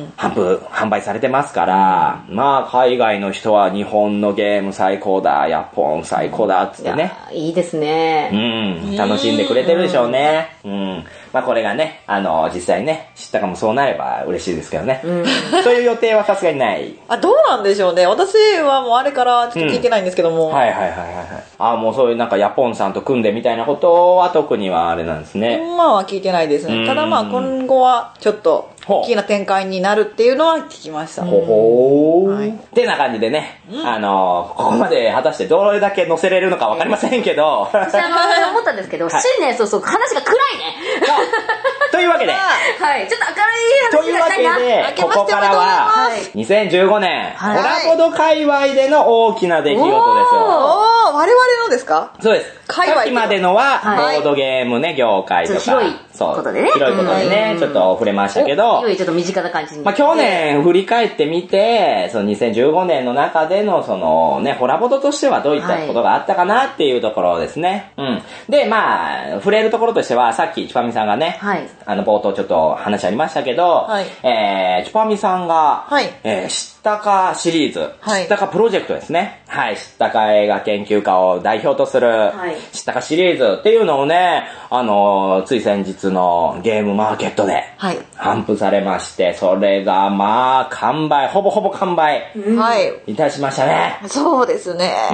販布、販売されてますから、うん、まあ、海外の人は日本のゲーム最高だ、ヤポン最高だ、つってね。 いいですね。 うん。楽しんでくれてるでしょうね。うん。まあ、これがね、あの、実際ね、知ったかもそうなれば嬉しいですけどね。うん、そういう予定はさすがにない。 あ、どうなんでしょうね。私はもうあれからちょっと聞いてないんですけども。 うん、はいはいはいはい。あ、もうそういうなんかヤポンさんと組んでみたいなことは特にはあれなんですね。 まあは聞いてないですね。ただまあ今後はちょっと大きな展開になるっていうのは聞きました。 ほほー。はい。ってな感じでね、うん、あの、ここまで果たしてどれだけ載せれるのかわかりませんけど。 私あの、思ったんですけど、はい、新年早々話が暗いね。 というわけで。 はい。ちょっと明るい話がしたいな。 というわけで、ここからは、にせんじゅうごねん、はい、ホラボド界隈での大きな出来事ですよ。 おー、我々のですか？ そうです。界隈。さっきまでのは、ボードゲームね、業界とか。 広いことでね。 広いことでね、ちょっと触れましたけど。 広いちょっと身近な感じに。 まあ去年振り返ってみて、そのにせんじゅうごねんの中での、そのね、ホラボドとしてはどういったことがあったかなっていうところですね。うん。で、まあ、触れるところとしては、さっきチュパミさんがね、はい、あの、冒頭ちょっと話ありましたけど、はい、えー、チュパミさんが、はい、えー、知ったかシリーズ、はい、知ったかプロジェクトですね。はい、知ったか映画研究家を代代表とする、知ったかシリーズっていうのをね、あの、つい先日のゲームマーケットで、頒布されまして、それがまあ、完売、ほぼほぼ完売、はい。いたしましたね。 そうですね。うん。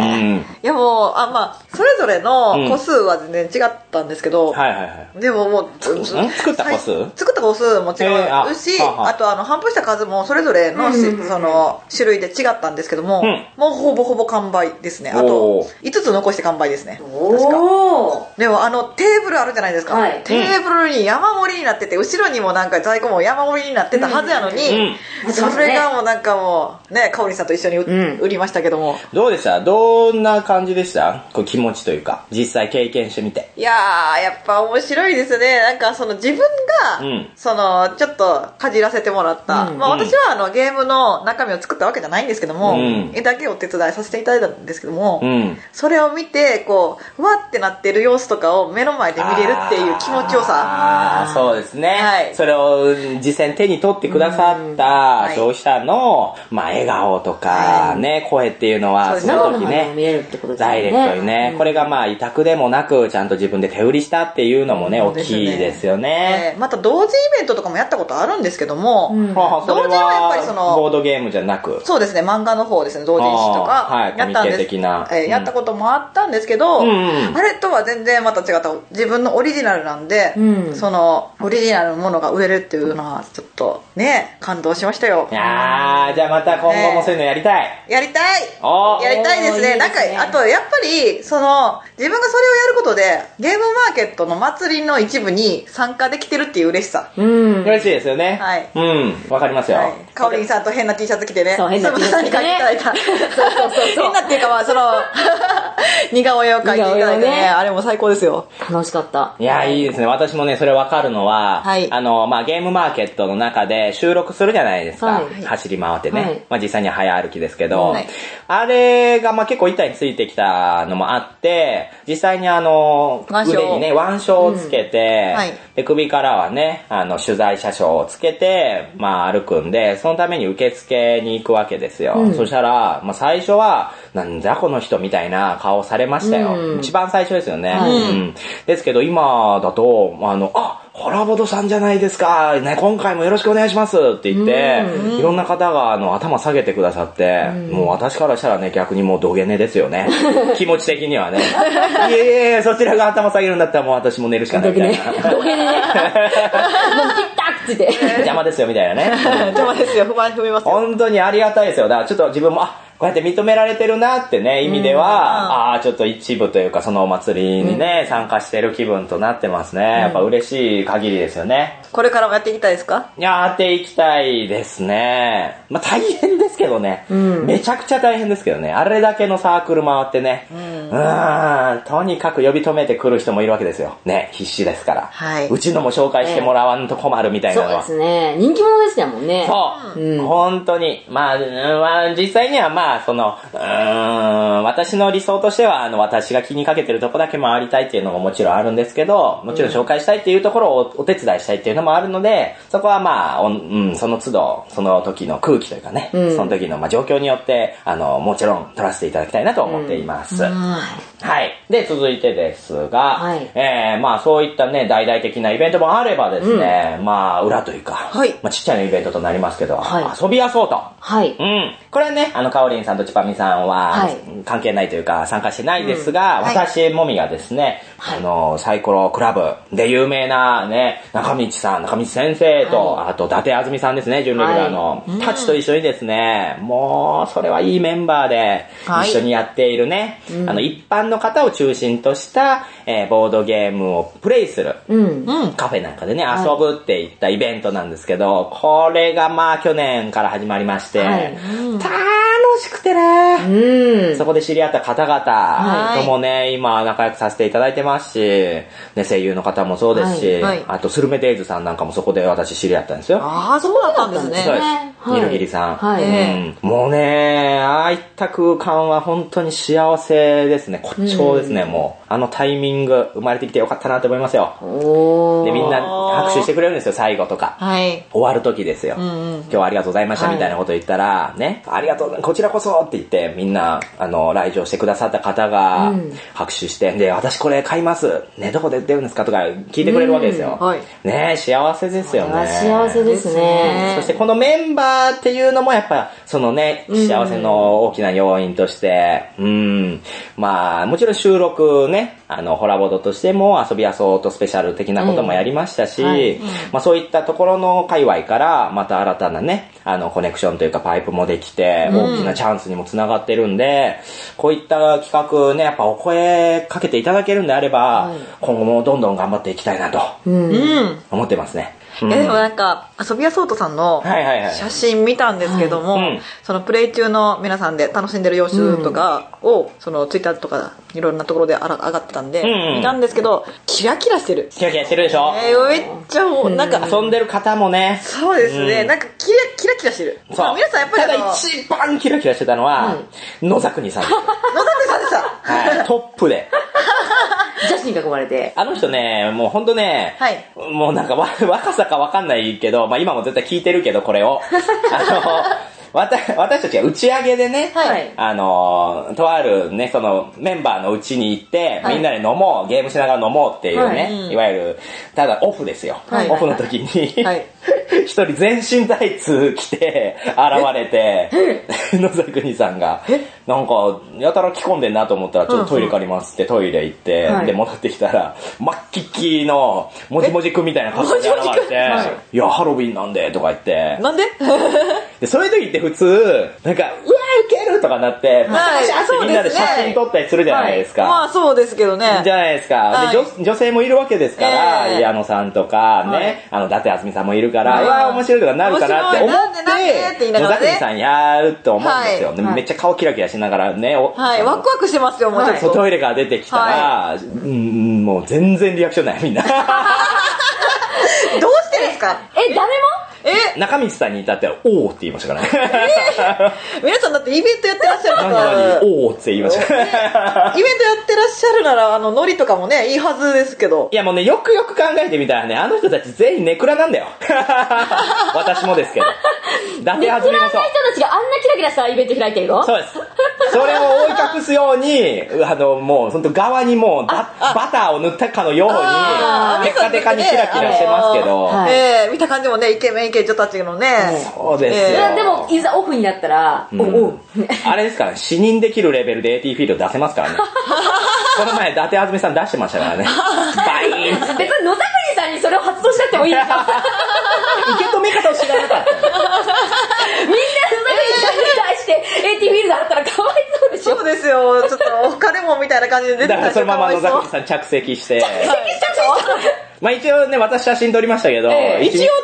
いやもう、あ、まあ、それぞれの個数は全然違ったんですけど、うん、はいはいはい。でももう、 作った個数作った個数も違うし、えー、あ, あとあの、頒布した数もそれぞれの、うん、その、種類で違ったんですけども、うん、もうほぼほぼ完売ですね。あと、いつつ残して完売ですね。確か。でもあの、テーブルあるじゃないですか。はい、テーブルに山盛りになってて、後ろにもなんか在庫も山盛りになってたはずやのに、うん、それがもうなんかもう、ね、かおりさんと一緒に、うん、売りましたけども。 どうでした？どんな感じでした？こう気持ちというか、実際経験してみて。 いやー、やっぱ面白いですね。なんかその自分が、うん、その、ちょっとかじらせてもらった。うん、まあ私はあの、ゲームの中身を作ったわけじゃないんですけども、うん、絵だけお手伝いさせていただいたんですけども、うん、それを見て、こう、わってなってる様子とかを目の前で見れるっていう気持ちよさ。 ああ、そうですね。はい。それを実際に手に取ってくださった消費者の、まあ笑顔とかね、はい、声っていうのは、その時ね、ダイレクトにね、うん、これがまあ委託でもなく、ちゃんと自分で手売りしたっていうのもね、大きいですよね。 えー、また同時イベントとかもやったことあるんですけども、うん、同時はやっぱりその、 ボードゲームじゃなく。 そうですね、漫画の方ですね、同人誌とか、やったんです。はい、えー、やったこともあったんですけど、うん、あれとは全然また違った、自分のオリジナルなんで、うん、その、オリジナルのものが売れるっていうのは、ちょっとね、感動しましたよ。 いやー、じゃあまた今後もそういうのやりたい。 えー、やりたいやりたいですね。なんか、あとやっぱり、その、自分がそれをやることで、ゲームマーケットの祭りの一部に参加できてるっていう嬉しさ。 うん。嬉しいですよね。はい。うん。わかりますよ。はい、 かおりんさんと変な T シャツ着てね。 そう、変な T シャツ着てね。 そうそうそうそう。変なっていうかまあ、その、似顔絵を描いていただいてね、あれも最高ですよ。 楽しかった。 いや、いいですね。私もね、それわかるのは、はい、あの、まあ、ゲームマーケットの中で収録するじゃないですか。はい、走り回ってね。はい、まあ、実際には早歩きですけど、はい、あれがまあ結構板についてきたのもあって、実際にあの、腕にね、腕章をつけて、うんはい、で、首からはね、あの、取材車掌をつけて、まあ、歩くんで、そのために受付に行くわけですよ。うん、そしたら、まあ、最初は、なんだこの人みたいな顔されましたよ。うん、一番最初ですよね。うんうん、ですけど、今だと、あの、あ、ホラボドさんじゃないですか、ね、今回もよろしくお願いしますって言って、うん、いろんな方があの頭下げてくださって、うん、もう私からしたらね、逆にもう土下寝ですよね。気持ち的にはね。いえいえ、そちらが頭下げるんだったらもう私も寝るしかないみたいな。 土下寝ね。もうピッタッつって。 邪魔ですよみたいなね。 邪魔ですよ、不安踏みますよ。 本当にありがたいですよ。だからちょっと自分も、あ、こうやって認められてるなってね、意味では、ああ、ちょっと一部というかそのお祭りにね、うん、参加してる気分となってますね。やっぱ嬉しい限りですよね。 これからもやっていきたいですか？ やっていきたいですね。まあ大変ですけどね、うん。めちゃくちゃ大変ですけどね。あれだけのサークル回ってね、うん、うーん、とにかく呼び止めてくる人もいるわけですよ。ね、必死ですから。はい。うちのも紹介してもらわんと困るみたいなのは。 そうですね。人気者ですよもんね。 そう。うん、本当に。まあ、まあ、実際にはまあ、その、うーん、私の理想としては、あの、私が気にかけてるとこだけ回りたいっていうのももちろんあるんですけど、もちろん紹介したいっていうところをお手伝いしたいっていうのもあるので、そこはまあ、うん、その都度、その時の空気というかね、うん、その時のまあ状況によって、あの、もちろん取らせていただきたいなと思っています。うんうん、はい。で、続いてですが、はい、えー、まあ、そういったね、大々的なイベントもあればですね、うん、まあ、裏というか、はい、まあ、ちっちゃなイベントとなりますけど、はい、遊び遊そうと。はい。うん。これはね、あの、かおりんさんとちぱみさんは、はい、関係ないというか、参加してないですが、うん、私、もみがですね、はい、あの、サイコロクラブで有名なね、中道さん、中道先生と、はい、あと、伊達あずみさんですね、準レギュラーの、はい、たちと一緒にですね、もう、それはいいメンバーで、一緒にやっているね、はい、あの、一般の方を中心とした、えー、ボードゲームをプレイする、うん、カフェなんかでね、遊ぶっていったイベントなんですけど、これがまあ、去年から始まりまして、はい、うん、楽しくてね、うん、そこで知り合った方々ともね、今仲良くさせていただいてますし、ね、声優の方もそうですし、はいはい、あとスルメデイズさんなんかもそこで私知り合ったんですよ。 ああ、そうだったんですね。そうです。 ニルギリさん。 はい。 うん、もうね、ああいった空間は本当に幸せですね。骨頂ですね、うん、もう。あのタイミング、生まれてきてよかったなと思いますよ。 おー。 で、みんな拍手してくれるんですよ、最後とか。 はい。 終わる時ですよ。うんうん、今日はありがとうございましたみたいなこと言ったら、はい、ね、ありがとう、こちらこそって言って、みんな、あの、来場してくださった方が拍手して、うん、で、私これ買います。ね、どこで売ってるんですかとか聞いてくれるわけですよ。うん、はい。ね、幸せですよね。 幸せですね。 そしてこのメンバーっていうのもやっぱ、そのね、幸せの大きな要因として、うん、まあ、もちろん収録ね、あの、ホラボードとしても遊びやそうとスペシャル的なこともやりましたし、うんはい、まあそういったところの界隈からまた新たなね、あの、コネクションというかパイプもできて、大きなチャンスにもつながってるんで、うん、こういった企画ね、やっぱお声かけていただけるんであれば、はい、今後もどんどん頑張っていきたいなと、思ってますね。 うん、えでもなんか遊びやそうとさんの写真見たんですけども、はいはいはい、そのプレイ中の皆さんで楽しんでる様子とかを、うん、そのツイッターとかいろんなところで上がってたんで、うんうん、見たんですけどキラキラしてるキラキラしてるでしょ、 えー、めっちゃもうなんか、 うん、遊んでる方もねそうですね、うん、なんかキラキラキラしてるそう、まあ、皆さんやっぱりただ一番キラキラしてたのは、うん、野沢国さんです野沢国さんでした、 はい、トップで女子に囲まれてあの人ねもうほんとね、はい、もうなんか若さかわかんないけど、まあ今も絶対聞いてるけどこれをあの私, 私たちが打ち上げでね、はい、あのとあるねそのメンバーのうちに行って、はい、みんなで飲もうゲームしながら飲もうっていうね、はいうん、いわゆるただオフですよ、はい、オフの時に、はい、一人全身タイツ着て現れて野沢国さんがなんかやたら着込んでんなと思ったらちょっとトイレ借りますってトイレ行って、うん、で戻ってきたらマッキッキのもじもじくんみたいな格好で現れて、はい、いやハロウィンなんでとか言ってなんででそういう時って普通なんかうわーウケるとかなってパシャパシャってみんなで写真撮ったりするじゃないですか、 はい、まあそうですけどねじゃないですか、はい、で 女, 女性もいるわけですから、えー、矢野さんとかね、はい、あの伊達あずみさんもいるから、はい、うわー面白いとかなるかなって思って野沢国さんやると思うんですよ、はい、めっちゃ顔キラキラしながらねはいワクワクしてますよもうちょっと、 はい、トイレから出てきたら、はい、うんもう全然リアクションないみんなどうしてですかえ誰もえ中道さんに至ってはおーって言いましたからね、 えー、皆さんだってイベントやってらっしゃるからおーって言いましたから、 ね、イベントやってらっしゃるならあのノリとかもねいいはずですけどいやもうねよくよく考えてみたらねあの人たち全員ネクラなんだよ私もですけど伊達あずみもそうネクラな人たちがあんなキラキラしたイベント開いてるのそうですそれを覆い隠すようにあのもう本当側にもうバターを塗ったかのようにテカテカにキラキラしてますけど、 はい、えー、見た感じもねイケメンイケ女たちのねそうですよ、 えー、でもいざオフになったら、うん、おおあれですから、ね、死人できるレベルで エーティー フィールド出せますからねこの前伊達あずみさん出してましたからねバイーン別に野沢国さんにそれを発動しなくてもいいですか受け止め方を知らなかったみんな野沢国さんに対して エーティー フィールドあったらかわいそうでしょそうですよちょっとお金もみたいな感じで出てただからそのまま野沢国さん着席して着席したまあ一応ね、私写真撮りましたけど、 えー、一応って。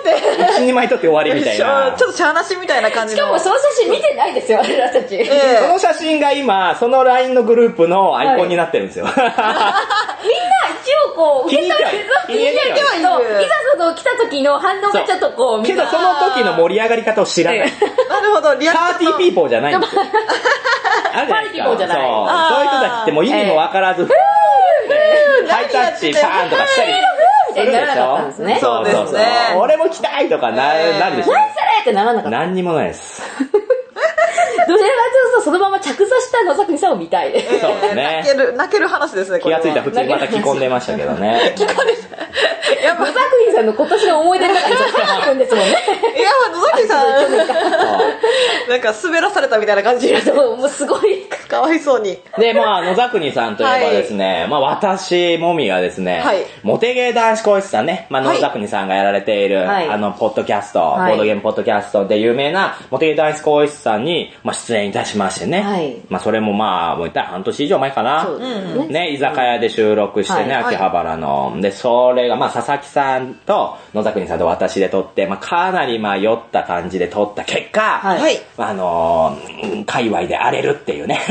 一、二枚撮って終わりみたいな。 ちょっとしゃーなしみたいな感じの。 しかもその写真見てないですよ、私たち。えー、その写真が今、その ライン のグループのアイコンになってるんですよ。はい、 みんな一応こう、 受けた気に入ってはいる。いざその来た時の反応がちょっとこう、 けどその時の盛り上がり方を知らない。 なるほど、 リアクション。パーティーピーポーじゃないんですよ。 パーティーピーポーじゃない。 そう。そういう人たちってもう意味もわからず、ハイタッチパーンとかしたり。するでしょ、 ね、 そうですね。 俺も来たいとかな、えー、なるでしょ。 何それってならなかった。 何にもないです。 どちらかというとそのまま着座した野沢国さんを見たい。 そうですね。 泣ける、泣ける話ですね、 これは。気がついたら普通にまた着込んでましたけどね。 着込んでやっぱ野沢国さんの今年の思い出の中にちょっと入るんですもんね。 いや、野沢国さん、なんか滑らされたみたいな感じで。 もうすごい。 かわいそうに。 で、まあ、野沢国さんといえばですね、はい、まあ私、もみがですね、はい、モテゲー男子講師さんね、まあ野沢国さんがやられている、はい、あの、ポッドキャスト、はい、ボードゲームポッドキャストで有名なモテゲー男子講師さんに、まあ出演いたしましてね、はい、まあそれもまあ、もう言ったら半年以上前かな、そうですね、ね、居酒屋で収録してね、はい、秋葉原の、で、それがまあ佐々木さんと野沢国さんと私で撮って、まあかなりまあ酔った感じで撮った結果、はい、あのー、界隈で荒れるっていうね、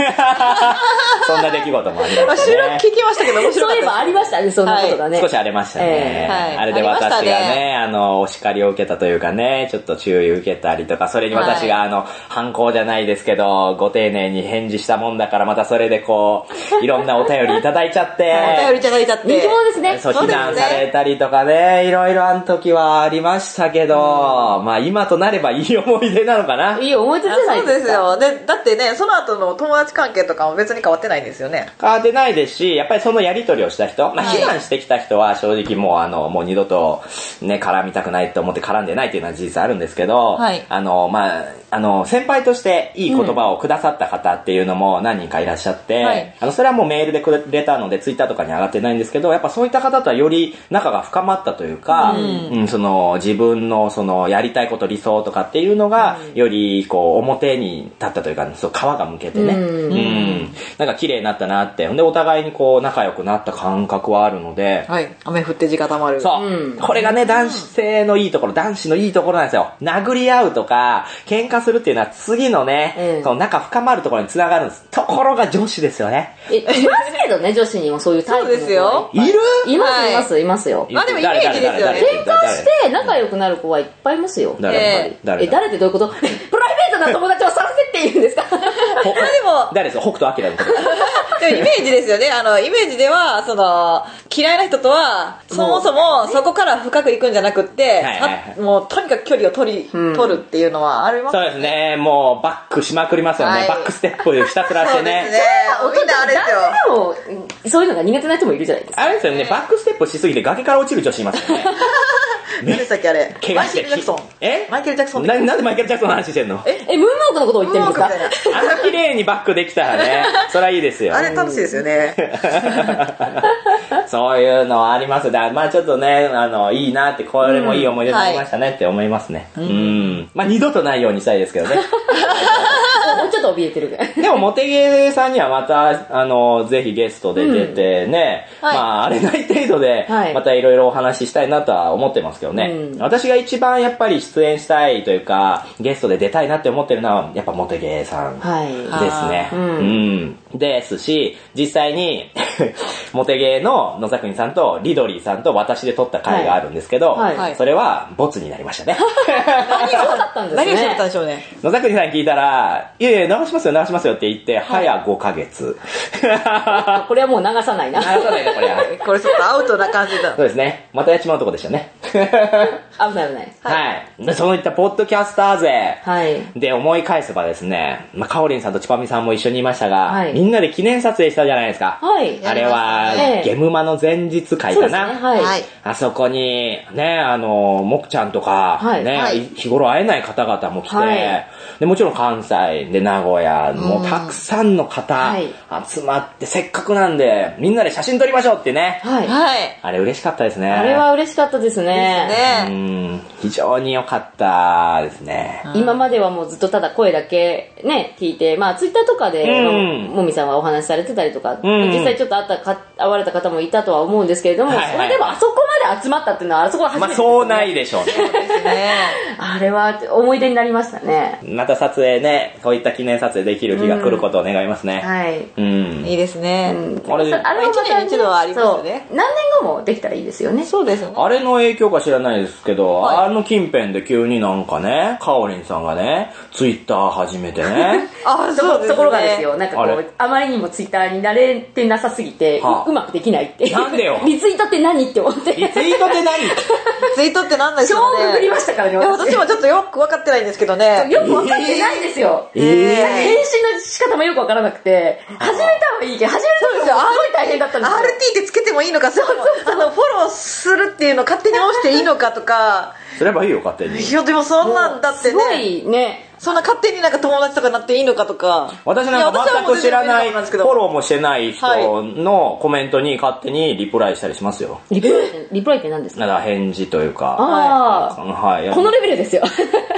そんな出来事もありました収録ね。 聞きましたけど面白かったです。 そういえばありましたね、そんなことがね。 少し荒れましたね。 えーはいあれで私がありましたね、 ねあの、お叱りを受けたというかね、ちょっと注意を受けたりとか、それに私があの、反抗じゃないですけど、ご丁寧に返事したもんだから、またそれでこう、いろんなお便りいただいちゃって、 お便りいただいちゃって。 人気者ですね。 そう、非そうですね難されたりとかね、いろいろあの時はありましたけど、まあ今となればいい思い出なのかな。 いい思い出じゃないそうでですか。 すよ。で、だってね、その後の友達関係とかも別に変わってないんですよね。 変わってないですし、やっぱりそのやりとりをした人、まあはい非難してきた人は正直もうあの、もう二度とね、絡みたくないと思って絡んでないっていうのは事実あるんですけど、 はいあの、まああの、先輩としていい言葉をくださった方っていうのも何人かいらっしゃって、 はいあの、それはもうメールでくれたのでツイッターとかに上がってないんですけど、やっぱそういった方とはより仲が深まったというか、うん、その自分のそのやりたいこと理想とかっていうのが、よりこう表に立ったというか、そう皮がむけてね、うん、うんなんか綺麗になったなって、でお互いにこう仲良くなった感覚はあるので、 はい。雨降って地固まる。 そう、うん、これがね、男性のいいところ、男子のいいところなんですよ。殴り合うとか、喧嘩するっていうのは次のね、うん、その仲深まるところに繋がるんです。ところが女子ですよね。 え、いますけどね、女子にもそういうタイプの。 そうですよ。 いるいます、います、いますよ。 まあでもイメージですよね。 喧嘩して仲良くなる子はいっぱいいますよ。 誰え誰え、誰ってどういうことプライベートな友達をさせてって言うんですかでも、 誰ですか北斗晶のこと。 でもイメージですよね。あの、イメージでは、その、嫌いな人とは、そもそもそこから深く行くんじゃなくって、もうとにかく距離を取り、うん、取るっていうのはありますそうですね。もうバックしまくりますよね。はい、バックステップひたすらしてね。 そうですね。みんなあれですよ。 でも、そういうのが苦手な人もいるじゃないですか。 あれですよね。バックステップしすぎて崖から落ちる女子いますよね。 何でしたっけあれ。 怪我してマイケル・ジャクソン。 えマイケル・ジャクソン。 な、なんでマイケル・ジャクソンの話してんのえ、え、ムーンウォークのことを言ってるんですかあの綺麗にバックできたらね、それはいいですよ。 あれ楽しいですよね。 そういうのはあります。だからまあちょっとね、あの、いいなって、これもいい思い出になりましたねって思いますね。うん。うんまあ二度とないようにしたいですけどね。 もうちょっと怯えてるぐらい。 でも、モテゲーさんにはまた、あの、ぜひゲストで出てね、うんはい、まあ、あれない程度で、またいろいろお話ししたいなとは思ってますけどね、うん。私が一番やっぱり出演したいというか、ゲストで出たいなって思ってるのは、やっぱモテゲーさんですね。はい、うん、うん。ですし、実際に、モテゲーの野崎さんとリドリーさんと私で撮った回があるんですけど、はいはい、それはボツになりましたね。 何がだったんですね。 何がだったんでしょうね。 野崎さん聞いたら、いやいや、流しますよ、流しますよって言って、はい、早ごかげつ。 これはもう流さないな。 流さないな、これは。 これちょっとアウトな感じだ。 そうですね。またやっちまうとこでしたね。 危ない危ない。 はい。でそういったポッドキャスター勢はいで思い返せばですね、まあ、かおりんさんとちぱみさんも一緒にいましたが、 はい、 みんなで記念撮影したじゃないですか。 はい。 あれは、ええ、ゲムマの前日会かな。 そうですね、はい。 あそこに、ね、あの、もくちゃんとか、はい、ね、はい、日頃会えない方々も来て、はい、で、もちろん関西で名古屋、もうたくさんの方集まって、せっかくなんで、みんなで写真撮りましょうってね。 はい。 あれ嬉しかったですね。 あれは嬉しかったですね。 ですね。 うん、非常に良かったですね。 今まではもうずっとただ声だけね、聞いて、まあツイッターとかで、うん、もみさんはお話しされてたりとか、うん、実際ちょっと会ったか、会われた方もいたとは思うんですけれども、はいはい、それでもあそこまで集まったっていうのは、あそこは初めてですね。 まあそうないでしょうね。 そうですね。 あれは思い出になりましたね。 また撮影ね、こういった記念撮影できる日が来ることを願いますね。 うん、はい。 うん。 いいですね。うん、 あれ、 あれは一年に一度はありますよね。 何年後もできたらいいですよね。 そうですよね。 あれの影響か知らないですけど、はい、あの近辺で急になんかね、かおりんさんがね、ツイッター始めてね。 あ、そうですね。 ところがですよ、なんかこう、あ, あまりにもツイッターに慣れてなさすぎて、はあ、う, うまくできないって。 なんでよ。 リツイートって何って思って。 リツイートって何リツイートって何なんでしょうね。 超ググりましたからね。 私もちょっとよく分かってないんですけどね。 よく分かってないですよ。えー、返信の仕方もよく分からなくて、始めたはいいけど、始めたのがすごい大変だったんですよ。 アールティー ってつけてもいいのか、そうそうそう、あの、フォローするっていうのを勝手に押していいのかとか。 すればいいよ、勝手に。 いや、でもそんなんだってね。 すごいね。 そんな勝手になんか友達とかになっていいのかとか。 私なんか全く知らない、フォローもしてない人のコメントに勝手にリプライしたりしますよ。 リプライって、リプライって何ですか？ なんか返事というか。 ああ。 はい。 このレベルですよ。 い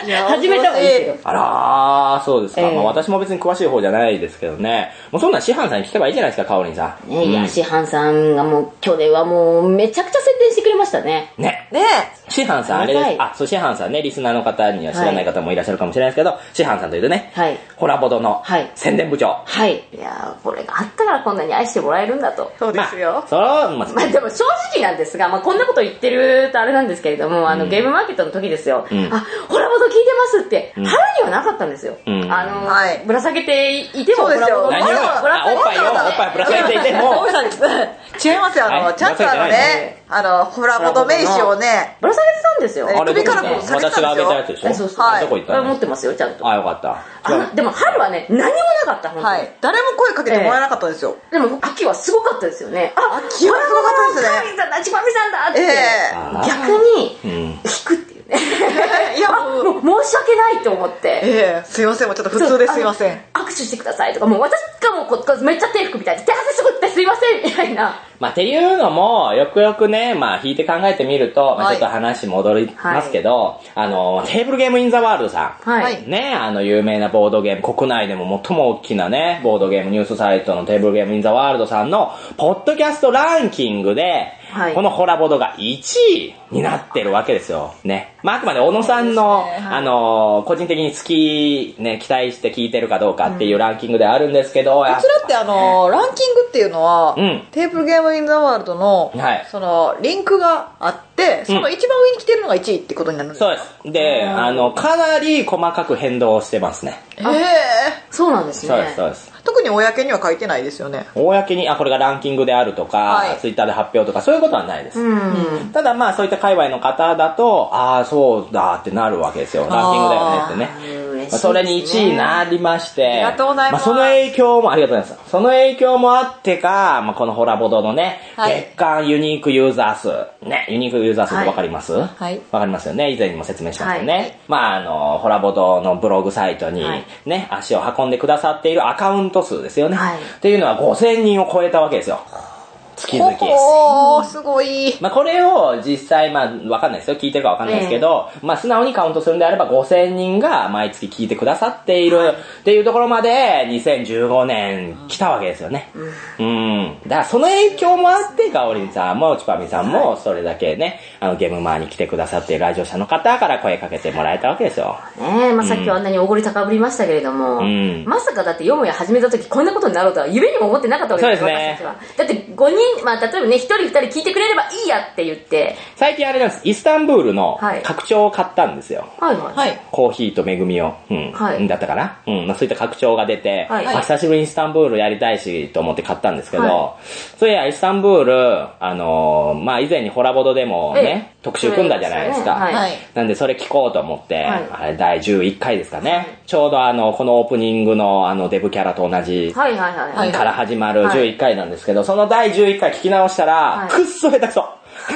始めた方がいいけど。 あらー、そうですか。 えーまあ私も別に詳しい方じゃないですけどね。もうそんなん師範さんに聞けばいいじゃないですか、かおりんさん。 ね、いや、師範さんがもう、去年はもう、めちゃくちゃ宣伝してくれましたね。 ね。 ね師範さん、あれです。 はいあ、そう、師範さんね、リスナーの方には知らない方もいらっしゃるかもしれないですけど、師範さんというとね、 はい。 ホラボドのはい宣伝部長。 はい。いやー、これがあったからこんなに愛してもらえるんだと。 そうですよ。 それは、まあ、 まあでも正直なんですが、まあこんなこと言ってるとあれなんですけれども、あの、ゲームマーケットの時ですよ。 うんあ、ホラボド聞いてますって、春にはなかったんですよ。 うんあの、 はいぶら下げていても、 そうですよホラボド何を、 ぶらあ、おっぱいを、おっぱいぶら下げていてもご、めんなさい違いますよ、あの、 はいちゃんとあのね、あの、ホラボド名刺をね、 ぶら下げてたんですよ。 えあれ首からどこ行ったのこう下げてたんですよ私があげたやつでしょえそうそうはいどこ行ったのあ持ってますよ、ちゃんと。 あ、よかった。 あでも春はね、何もなかった、本当に。 はい。誰も声かけてもらえなかったんですよ。 でも秋はすごかったですよね。あ、 秋はすごかったですねホラボドの神さんだ、ちばみさんだって。 ええあー逆に、 うん。 引くっていうね。 いや、 あ、 もう、 もう申し訳ないと思って。 ええすいません、もうちょっと普通ですいません。 握手してくださいとか、もう私がもうここめっちゃ手拭くみたいで、手汗すぐってすいませんみたいな。 まあ、っていうのも、よくよくね、まあ、引いて考えてみると、まあ、 はいちょっと話戻りますけど、あの、テーブルゲームインザワールドさん。 はい。 はいね、あの、有名なボードゲーム、国内でも最も大きなね、ボードゲームニュースサイトのテーブルゲームインザワールドさんの、ポッドキャストランキングで、 はいこのホラボドがいちいになってるわけですよ。ね。まあ、あくまで小野さんの、 そうですねはいあの、個人的に好き、ね、期待して聞いてるかどうかっていうランキングであるんですけど、やっこちらってあの、ランキングっていうのは、 うんテーブルゲームインザワールドの、 はいその、リンクがあって、その一番上に来てるのがいちいってことになるんですか。 そうです。で、あの、かなり細かく変動してますね。 ええそうなんですね。 そうです、そうです。 特に公には書いてないですよね。 公に、あ、これがランキングであるとか、 はいツイッターで発表とか、そういうことはないです。 うん。 ただまあ、そういった界隈の方だと、ああ、そうだってなるわけですよ。ランキングだよねってね。 嬉しいですねまあそれにいちいになりまして、 ありがとうございますあ、その影響も、ありがとうございます。その影響もあってか、まあ、このホラボドのね、 はい月間ユニークユーザー数。ね、ユニークユーザー数ってわかりますわ、 はいかりますよね。以前にも説明しましたよね。 はいまあ、あの、ホラボドのブログサイトにはいね、足を運んでくださっているアカウント数ですよね。 はいっていうのはごせんにんを超えたわけですよ。月々。 おー、すごい。 まあこれを実際、まあわかんないですよ。聞いてるかわかんないですけど、まあ素直にカウントするんであればごせんにんが毎月聞いてくださっているっていうところまでにせんじゅうごねん来たわけですよね。うん。うん、だからその影響もあって、かおりんさんもちぱみさんもそれだけね、あのゲームマーに来てくださっている来場者の方から声かけてもらえたわけですよ。 ねえ、まあさっきはあんなにおごり高ぶりましたけれども、 うんまさかだってよもや始めた時こんなことになろうとは夢にも思ってなかったわけですよ、 そうですね私たちは。だってごにん、まあ例えばね、ひとりふたり聞いてくれればいいやって言って、 最近あれなんです。イスタンブールのはい拡張を買ったんですよ。 はいはい。 はい。 コーヒーと恵みを、うん、 はいだったかな、うん、まあ、そういった拡張が出て、 はいまあ、久しぶりにイスタンブールやりたいしと思って買ったんですけど、 はそういやイスタンブール、あのーまあ、以前にホラボドでもね、 ええ特集組んだじゃないですか。 はいはい。 なんでそれ聞こうと思って、 はいあれだいじゅういっかいですかね。ちょうどあの、このオープニングのあのデブキャラと同じはいはいはい。はいから始まるはいじゅういっかいなんですけど、そのだいじゅういっかい聞き直したら、 はいくっそ下手くそ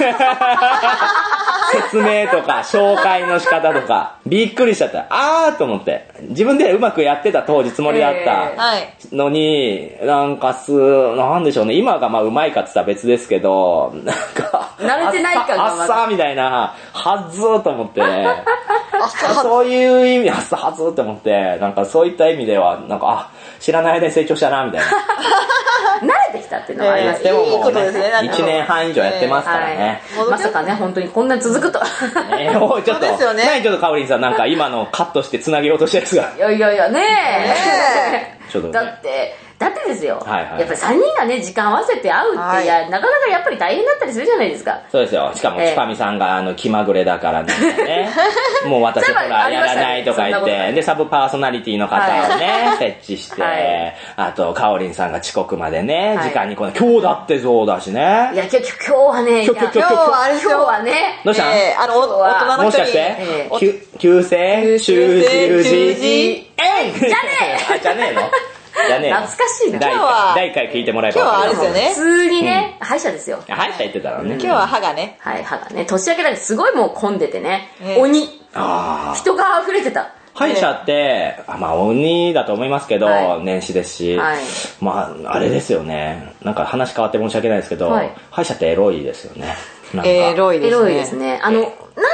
説明とか、紹介の仕方とか、びっくりしちゃった。あーと思って。自分でうまくやってた当時つもりだっえたはい。 のに、なんかす、なんでしょうね。今がまあうまいかって言ったら別ですけど、なんか、 慣れてない感があっさ、あっさみたいな、はずーと思って。そういう意味、あっさはずーって思って、なんかそういった意味では、なんか、あ、知らない間に成長したな、みたいな。 慣れてきたっていうのはありますえーよ。 いいことですねなんかいちねんはん以上やってますからね。 はい。まさかね、本当にこんな続くと。 えー、おい、ちょっと、 そうですよね何ちょっとかおりんさんなんか今のカットして繋げようとしてるんですが。 いやいやいや、ねえ。 ちょっとねだって、だってですよ。 はいはいやっぱりさんにんがね、時間合わせて会うって、 はいいや、なかなかやっぱり大変だったりするじゃないですか。 そうですよ。しかも、 ええちぱみさんが、あの、気まぐれだからなんかね。もう私ほそういえばら、やらないとか言って、 ありましたねで、サブパーソナリティの方をね、設置して、 はいあと、かおりんさんが遅刻までね、 はい時間にこの、今日だってそうだしいね。 や、今日、今日はね、いや今日今日今日はあれですよ。 今日はね、 どうしたん、 えー、あの、お大人の人に。 もしかして、 えおきゅ旧姓習字習字えんじゃねえあ、じゃねえのじゃねえの懐かしいな第今日は第一回聞いてもらえば今日はあれわかるですよね普通にね、歯医者ですよ。 あ歯医者言ってたのね。 今日は歯がね。 はい、歯がね、年明けだけすごいもう混んでてね、 ええ鬼、 ああ。 人が溢れてた。 歯医者って、あまあ鬼だと思いますけど、 はい年始ですし、 はいまああれですよね。なんか話変わって申し訳ないですけど、 はい歯医者ってエロいですよね。なんかエロいですね。 エロいですね。あの、なん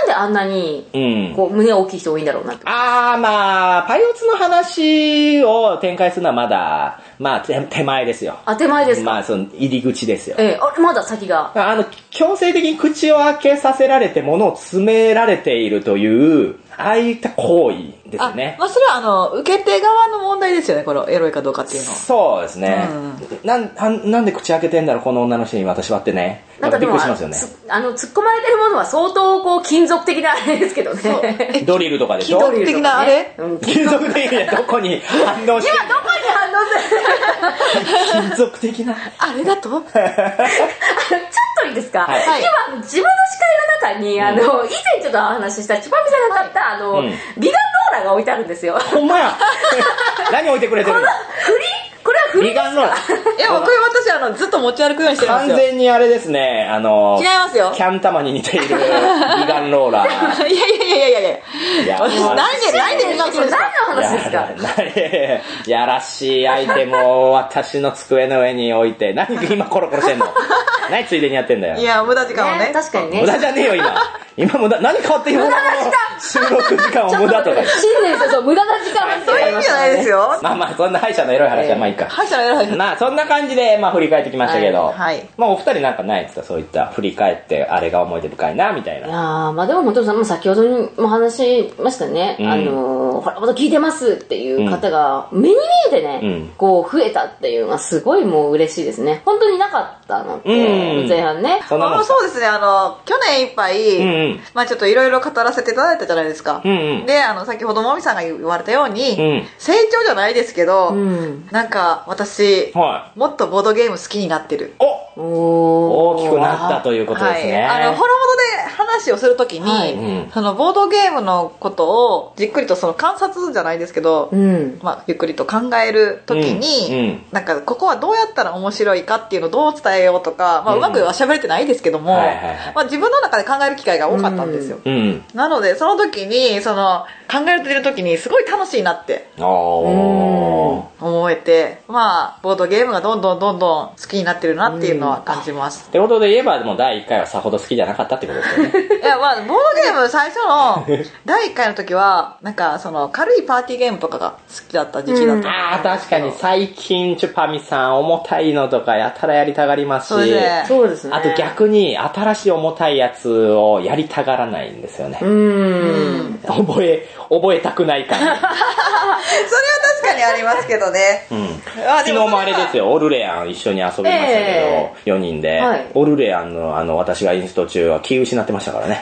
であんなに、 うん、 こう、胸大きい人多いんだろうなって。 あー、まあ、パイオツの話を展開するのはまだ、まあ、手, 手前ですよ。 あ、手前ですか。 まあ、その、入り口ですよ。 ええ、あ、まだ先が。 あの、強制的に口を開けさせられて物を詰められているという、ああいった行為ですね。 あ、まあ、それはあの、受け手側の問題ですよね、このエロいかどうかっていうのは。 そうですね。うん、なん、な、なんで口開けてんだろう、この女の人に私はってね。なんかびっくりしますよね。 あの、突っ込まれてるものは相当、こう、金属的なあれですけどね。 ドリルとかでしょ。 金属的なあれ、 うん、金属的などこに反応してる。 今どこに反応する金属的な。 あれだとちょっといいですか、はい、今、自分の視界の中に、あの、うん、以前ちょっとお話ししたチュパミさんが買った、はい、あの、うん、美顔ローラーが置いてあるんですよ。 ほんまや。何置いてくれてるの？ この振りこれは振りですか？ 美顔ローラー。 いや、これ私、あの、ずっと持ち歩くようにしてるんですよ。 完全にあれですね、あの、 違いますよ。 キャン玉に似ている美顔ローラー。 いやいやいやいやいやいや。何で、何で笑顔するんですか？ 何の話ですか？ やらしいアイテムを私の机の上に置いて、何今コロコロしてんの？何ついでにやってんだよ。 いや、無駄時間をね。 ね、確かにね。 無駄じゃねえよ、今。今無駄、何変わって今の収録時間を無駄とか。 新年ですよ、無駄な時間はそういう意味じゃないですよ。 まあまあ、そんな歯医者のエロい話はまあいいか。 歯医者のエロい話。 まあ、そんな感じで、まあ振り返ってきましたけど。 はい。はい、 まあ、お二人なんかないですか？そういった振り返って、あれが思い出深いな、みたいな。 いやー、まあでも本当にも先ほどにも話しましたね。うん、あのー、ほら、また聞いてますっていう方が、目に見えてね、うん、こう、増えたっていうのはすごいもう嬉しいですね。本当になかったのって、うん、前半ね。 そのそうですね、あの、去年いっぱい、うんうん、まあちょっといろいろ語らせていただいたじゃないですか。うんうん、で、あの、先ほどもみさんが言われたように、うん、成長じゃないですけど、うん、なんか私、はい、もっとボードゲーム好きになってる。 お大きくなったということですね。 はい、あの、ホラボドで話をするときに、はいうん、そのボードゲームのことをじっくりとその観察じゃないですけど、うん、まあゆっくりと考えるときに、うんうん、なんかここはどうやったら面白いかっていうのをどう伝えようとか、まあうまくは喋れてないですけども、まあ自分の中で考える機会が多かったんですよ。うん、なのでその時に、その考えてる時にすごい楽しいなって思えて、まあボードゲームがどんどんどんどん好きになってるなっていうのは感じます。 ってことで言えば、もうだいいっかいはさほど好きじゃなかったってことですよね。 いや、まあボードゲーム最初のだいいっかいの時は、なんかその軽いパーティーゲームとかが好きだった時期だった。 ああ、確かに最近チュパミさん重たいのとかやたらやりたがりますし、 そうですね。 あと逆に新しい重たいやつをやりたがらないんですよね。うーん。覚え、覚えたくない感じ。それは確かにありますけどね。うん。 昨日もあれですよ、オルレアン一緒に遊びましたけど、えー、よにんで、はい、オルレアンのあの私がインスト中は気失ってましたからね。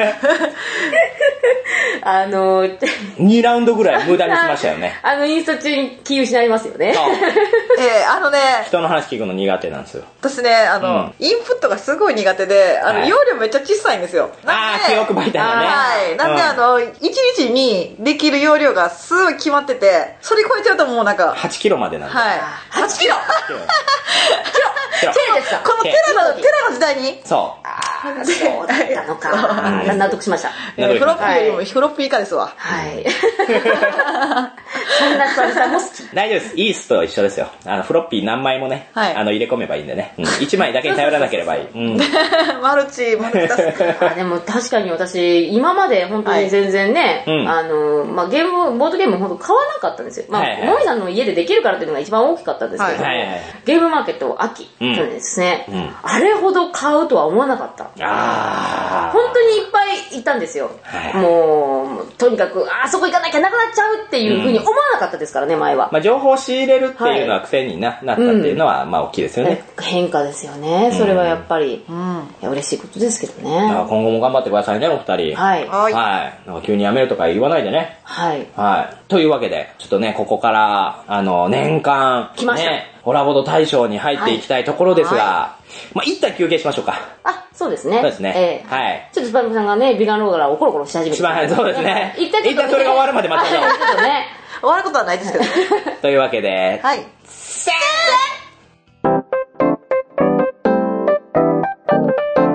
あのー、 にラウンドぐらい無駄にしましたよね。 あのインスト中に気失いますよね。 えー、あのね、 人の話聞くの苦手なんですよ。 私ね、あの、うん、インプットがすごい苦手で、あの、はい、容量めっちゃ小さいんですよ。 ああ、記憶媒体がね。 はい。なんで、うん、あの、いちにちにできる容量がすごい決まってて、それ超えちゃうともうなんか。 はちキロまでなんで。 はい。はちキロキロチェですか？ このテラの、テラの時代にそう。 ああ、そうだったのか。納得しました。 フロッピーよりもフロッピー以下ですわ。 はい。そんな久々も好き。 大丈夫です。イースと一緒ですよ。あの、フロッピー何枚もね、はい、あの、入れ込めばいいんでね。うん、いちまいだけに頼らなければいい。うん、 マルチ、マルチあでも確かに私、今まで本当に全然ね、はい、あの、まあ、ゲーム、ボードゲーム本当買わなかったんですよ。まあ、もみさんの家でできるからっていうのが一番大きかったんですけど、はいはいはい、ゲームマーケット秋、去年ですね、うん、あれほど買うとは思わなかった。あ本当にいっぱい行ったんですよ。はい、もう、とにかく、あそこ行かなきゃなくなっちゃうっていうふうに思わなかったですからね、前は。 まあ、情報を仕入れるっていうのは癖に な,、はい、なったっていうのは、まあ、大きいですよね。 変化ですよね。それはやっぱり、うん、いや嬉しいことですけどね。 今後も頑張ってくださいね、お二人。はい。はい。なんか急に辞めるとか言わないでね。はい。はい。というわけで、ちょっとね、ここから、あの、年間、 来ました。 ね、ホラボド大賞に入っていきたいところですが、はいはい、まあ、一旦休憩しましょうか。 あ、そうですね。 そうですね。えー、はい。 ちょっとスパイムさんがね、ビガンローガーをコロコロし始めて。 しまい、そうですね。一旦それが終わるまで待ってよ。 終わることはないですけど。 というわけで、はい。